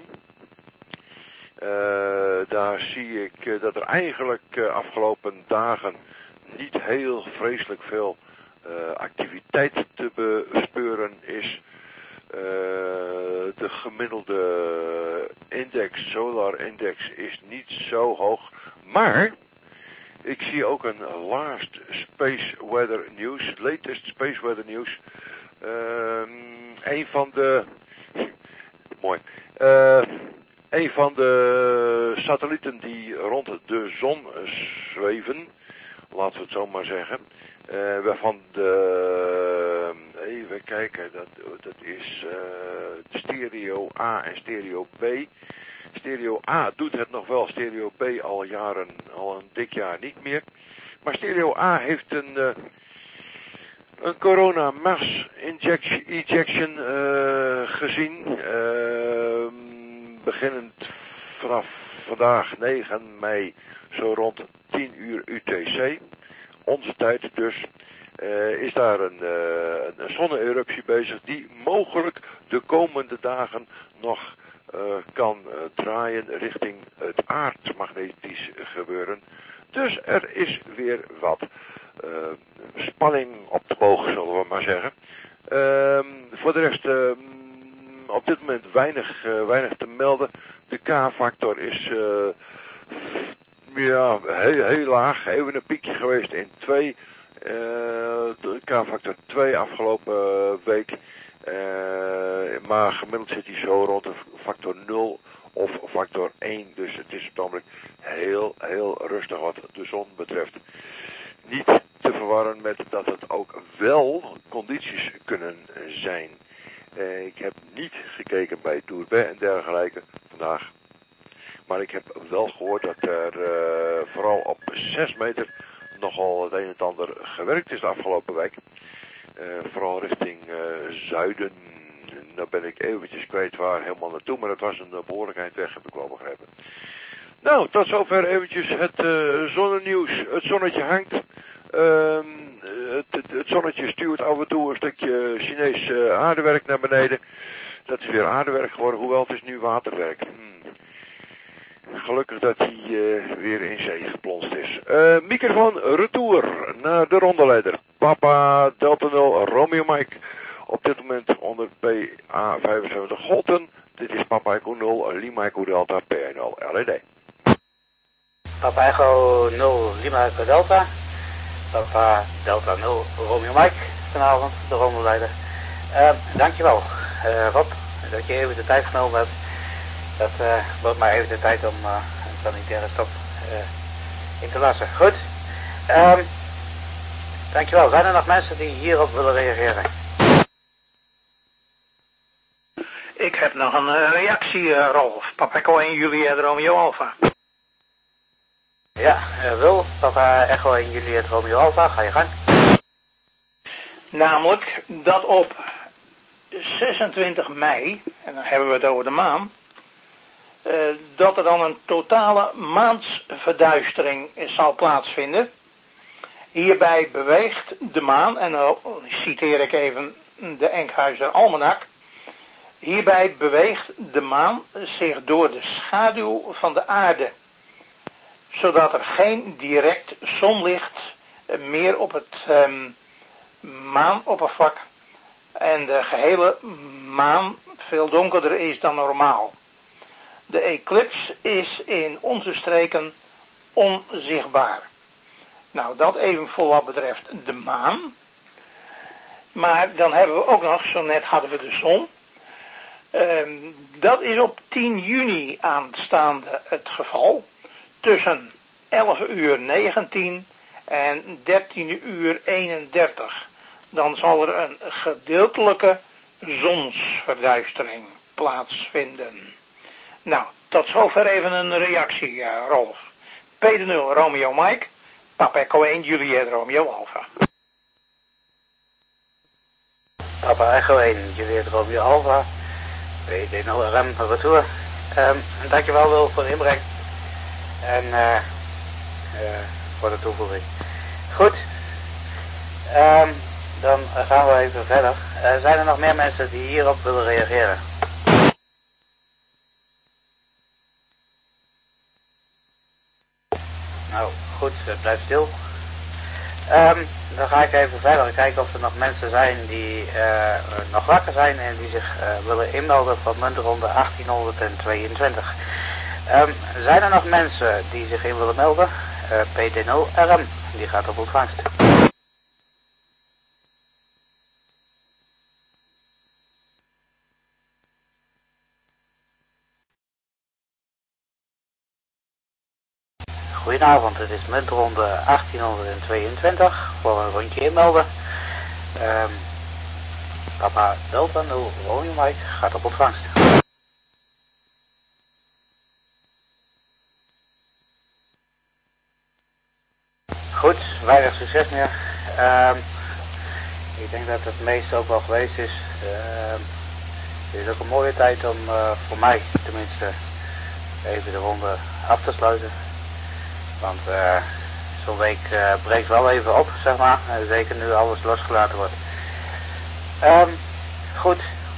Uh, daar zie ik uh, dat er eigenlijk uh, afgelopen dagen niet heel vreselijk veel uh, activiteit te bespeuren is. Uh, de gemiddelde index, solar index, is niet zo hoog. Maar ik zie ook een last space weather news, latest space weather news. Uh, een van de, mooi, uh, een van de satellieten die rond de zon zweven, laten we het zo maar zeggen, uh, waarvan de, even kijken, dat, dat is uh, stereo A en stereo B. Stereo A doet het nog wel, stereo B al jaren, al een dik jaar niet meer. Maar stereo A heeft een, uh, een corona mass injection, ejection uh, gezien. Uh, beginnend vanaf vandaag negen mei, zo rond tien uur U T C. Onze tijd dus. Uh, is daar een, uh, een zonne-eruptie bezig die mogelijk de komende dagen nog uh, kan uh, draaien richting het aardmagnetisch gebeuren. Dus er is weer wat uh, spanning op de boog, zullen we maar zeggen. Uh, voor de rest, uh, op dit moment weinig, uh, weinig te melden. De K-factor is uh, ja, heel, heel laag. Even een piekje geweest in twee. Uh, de K-factor twee afgelopen uh, week. Uh, maar gemiddeld zit hij zo rond de factor nul of factor één. Dus het is op het ogenblik heel, heel rustig wat de zon betreft. Niet te verwarren met dat het ook wel condities kunnen zijn. Uh, ik heb niet gekeken bij Tourbet en dergelijke vandaag. Maar ik heb wel gehoord dat er uh, vooral op zes meter nogal het een en het ander gewerkt is de afgelopen week. Uh, vooral richting uh, zuiden. Nou ben ik eventjes kwijt waar helemaal naartoe, maar het was een behoorlijk eind weg, heb ik wel begrepen. Nou, tot zover eventjes het uh, zonnenieuws. Het zonnetje hangt. Uh, het, het, het zonnetje stuurt af en toe een stukje Chinees uh, aardewerk naar beneden. Dat is weer aardewerk geworden, hoewel het is nu waterwerk. Hmm. Gelukkig dat hij uh, weer in zee geplonst is. Uh, microfoon retour naar de rondeleider. Papa Delta nul Romeo Mike. Op dit moment onder P A vijfenzeventig Golten. Dit is Papa Echo nul Lima Echo Delta P nul L E D. Papa Echo nul Lima Echo Delta. Papa Delta nul Romeo Mike. Vanavond de rondeleider. Uh, dankjewel uh, Rob dat je even de tijd genomen hebt. Dat uh, wordt mij even de tijd om uh, een sanitaire stop uh, in te lassen. Goed. Um, dankjewel. Zijn er nog mensen die hierop willen reageren? Ik heb nog een uh, reactie, uh, Rolf. Papa Echo en Juliet Romeo Alpha. Ja, uh, Wil, Papa Echo en Juliet Romeo Alpha, ga je gang. Namelijk dat op zesentwintig mei, en dan hebben we het over de maan, uh, dat er dan een totale maansverduistering zal plaatsvinden. Hierbij beweegt de maan, en dan citeer ik even de Enkhuizer Almanak, hierbij beweegt de maan zich door de schaduw van de aarde, zodat er geen direct zonlicht meer op het um, maanoppervlak en de gehele maan veel donkerder is dan normaal. De eclips is in onze streken onzichtbaar. Nou, dat even voor wat betreft de maan. Maar dan hebben we ook nog, zo net hadden we de zon. Um, dat is op tien juni aanstaande het geval. Tussen elf uur negentien en dertien uur eenendertig. Dan zal er een gedeeltelijke zonsverduistering plaatsvinden. Nou, tot zover even een reactie, uh, Rolf. P nul Romeo Mike, Papa Echo één Juliet Romeo Alpha. Papa Echo één Juliet Romeo Alpha, P D nul R M retour. Um, dankjewel Wil voor de inbreng. En uh, uh, voor de toevoeging. Goed. Um, dan gaan we even verder. Uh, zijn er nog meer mensen die hierop willen reageren? Nou, goed, het blijft stil. Um, dan ga ik even verder kijken of er nog mensen zijn die uh, nog wakker zijn en die zich uh, willen inmelden voor muntronde achttienhonderdtweeëntwintig. Um, zijn er nog mensen die zich in willen melden? Uh, P D nul R M, die gaat op ontvangst. Goedenavond, het is muntronde achttienhonderdtweeëntwintig voor een rondje inmelden. Um, Papa Delta nul Romeo Mike gaat op ontvangst. Goed, weinig succes meer. Um, ik denk dat het meeste ook wel geweest is. Um, het is ook een mooie tijd om uh, voor mij tenminste even de ronde af te sluiten. Want uh, zo'n week uh, breekt wel even op, zeg maar. Uh, zeker nu alles losgelaten wordt. Um, goed.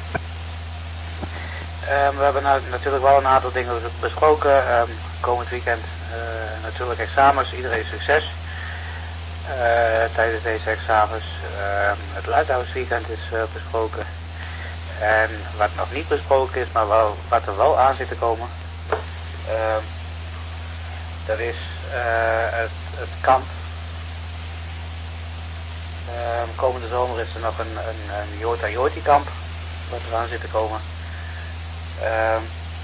Um, we hebben nou natuurlijk wel een aantal dingen besproken. Um, komend weekend uh, natuurlijk examens. Iedereen succes. Uh, tijdens deze examens. Uh, het Lighthouse-weekend is uh, besproken. En wat nog niet besproken is, maar wel, wat er wel aan zit te komen. Uh, dat is uh, het, het kamp. Uh, komende zomer is er nog een, een, een Jota Joti kamp. Wat eraan zit te komen. Uh,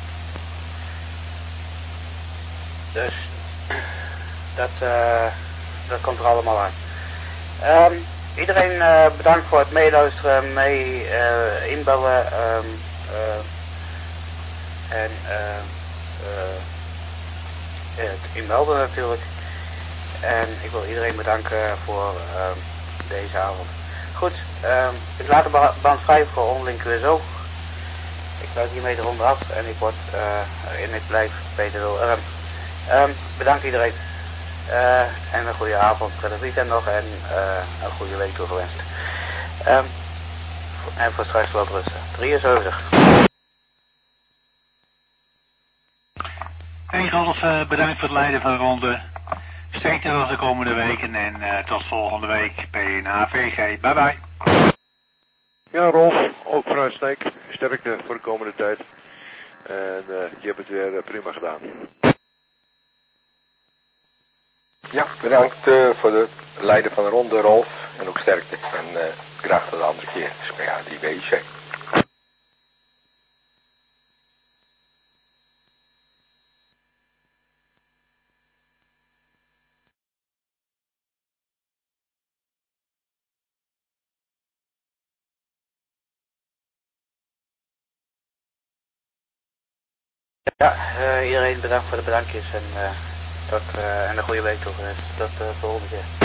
dus dat, uh, dat komt er allemaal aan. Um, iedereen uh, bedankt voor het meeluisteren, mee uh, inbellen um, uh, en uh, uh, het inmelden natuurlijk. En ik wil iedereen bedanken voor uh, deze avond. Goed, um, ik laat de band vrij voor onderling Q S O. Ik sluit hiermee de ronde af en ik word uh, in het blijf P D nul R M. Um, bedankt iedereen. Uh, en een goede avond, prettig weekend nog en uh, een goede week toegewenst. Um, en voor straks wel rusten. drieënzeventig. Hey Rolf, uh, bedankt voor het leiden van de ronde. Sterkte nog de komende weken en uh, tot volgende week bij een A V G. Bye bye. Ja Rolf, ook vooruitstek. Sterkte voor de komende tijd. En uh, je hebt het weer uh, prima gedaan. Ja, bedankt uh, voor het leiden van de ronde Rolf. En ook sterkte. En uh, graag tot de andere keer. S P A drie B I C. Ja, uh, iedereen bedankt voor de bedankjes en, uh, tot, uh, en een goede week toegewenst. Tot de uh, volgende keer.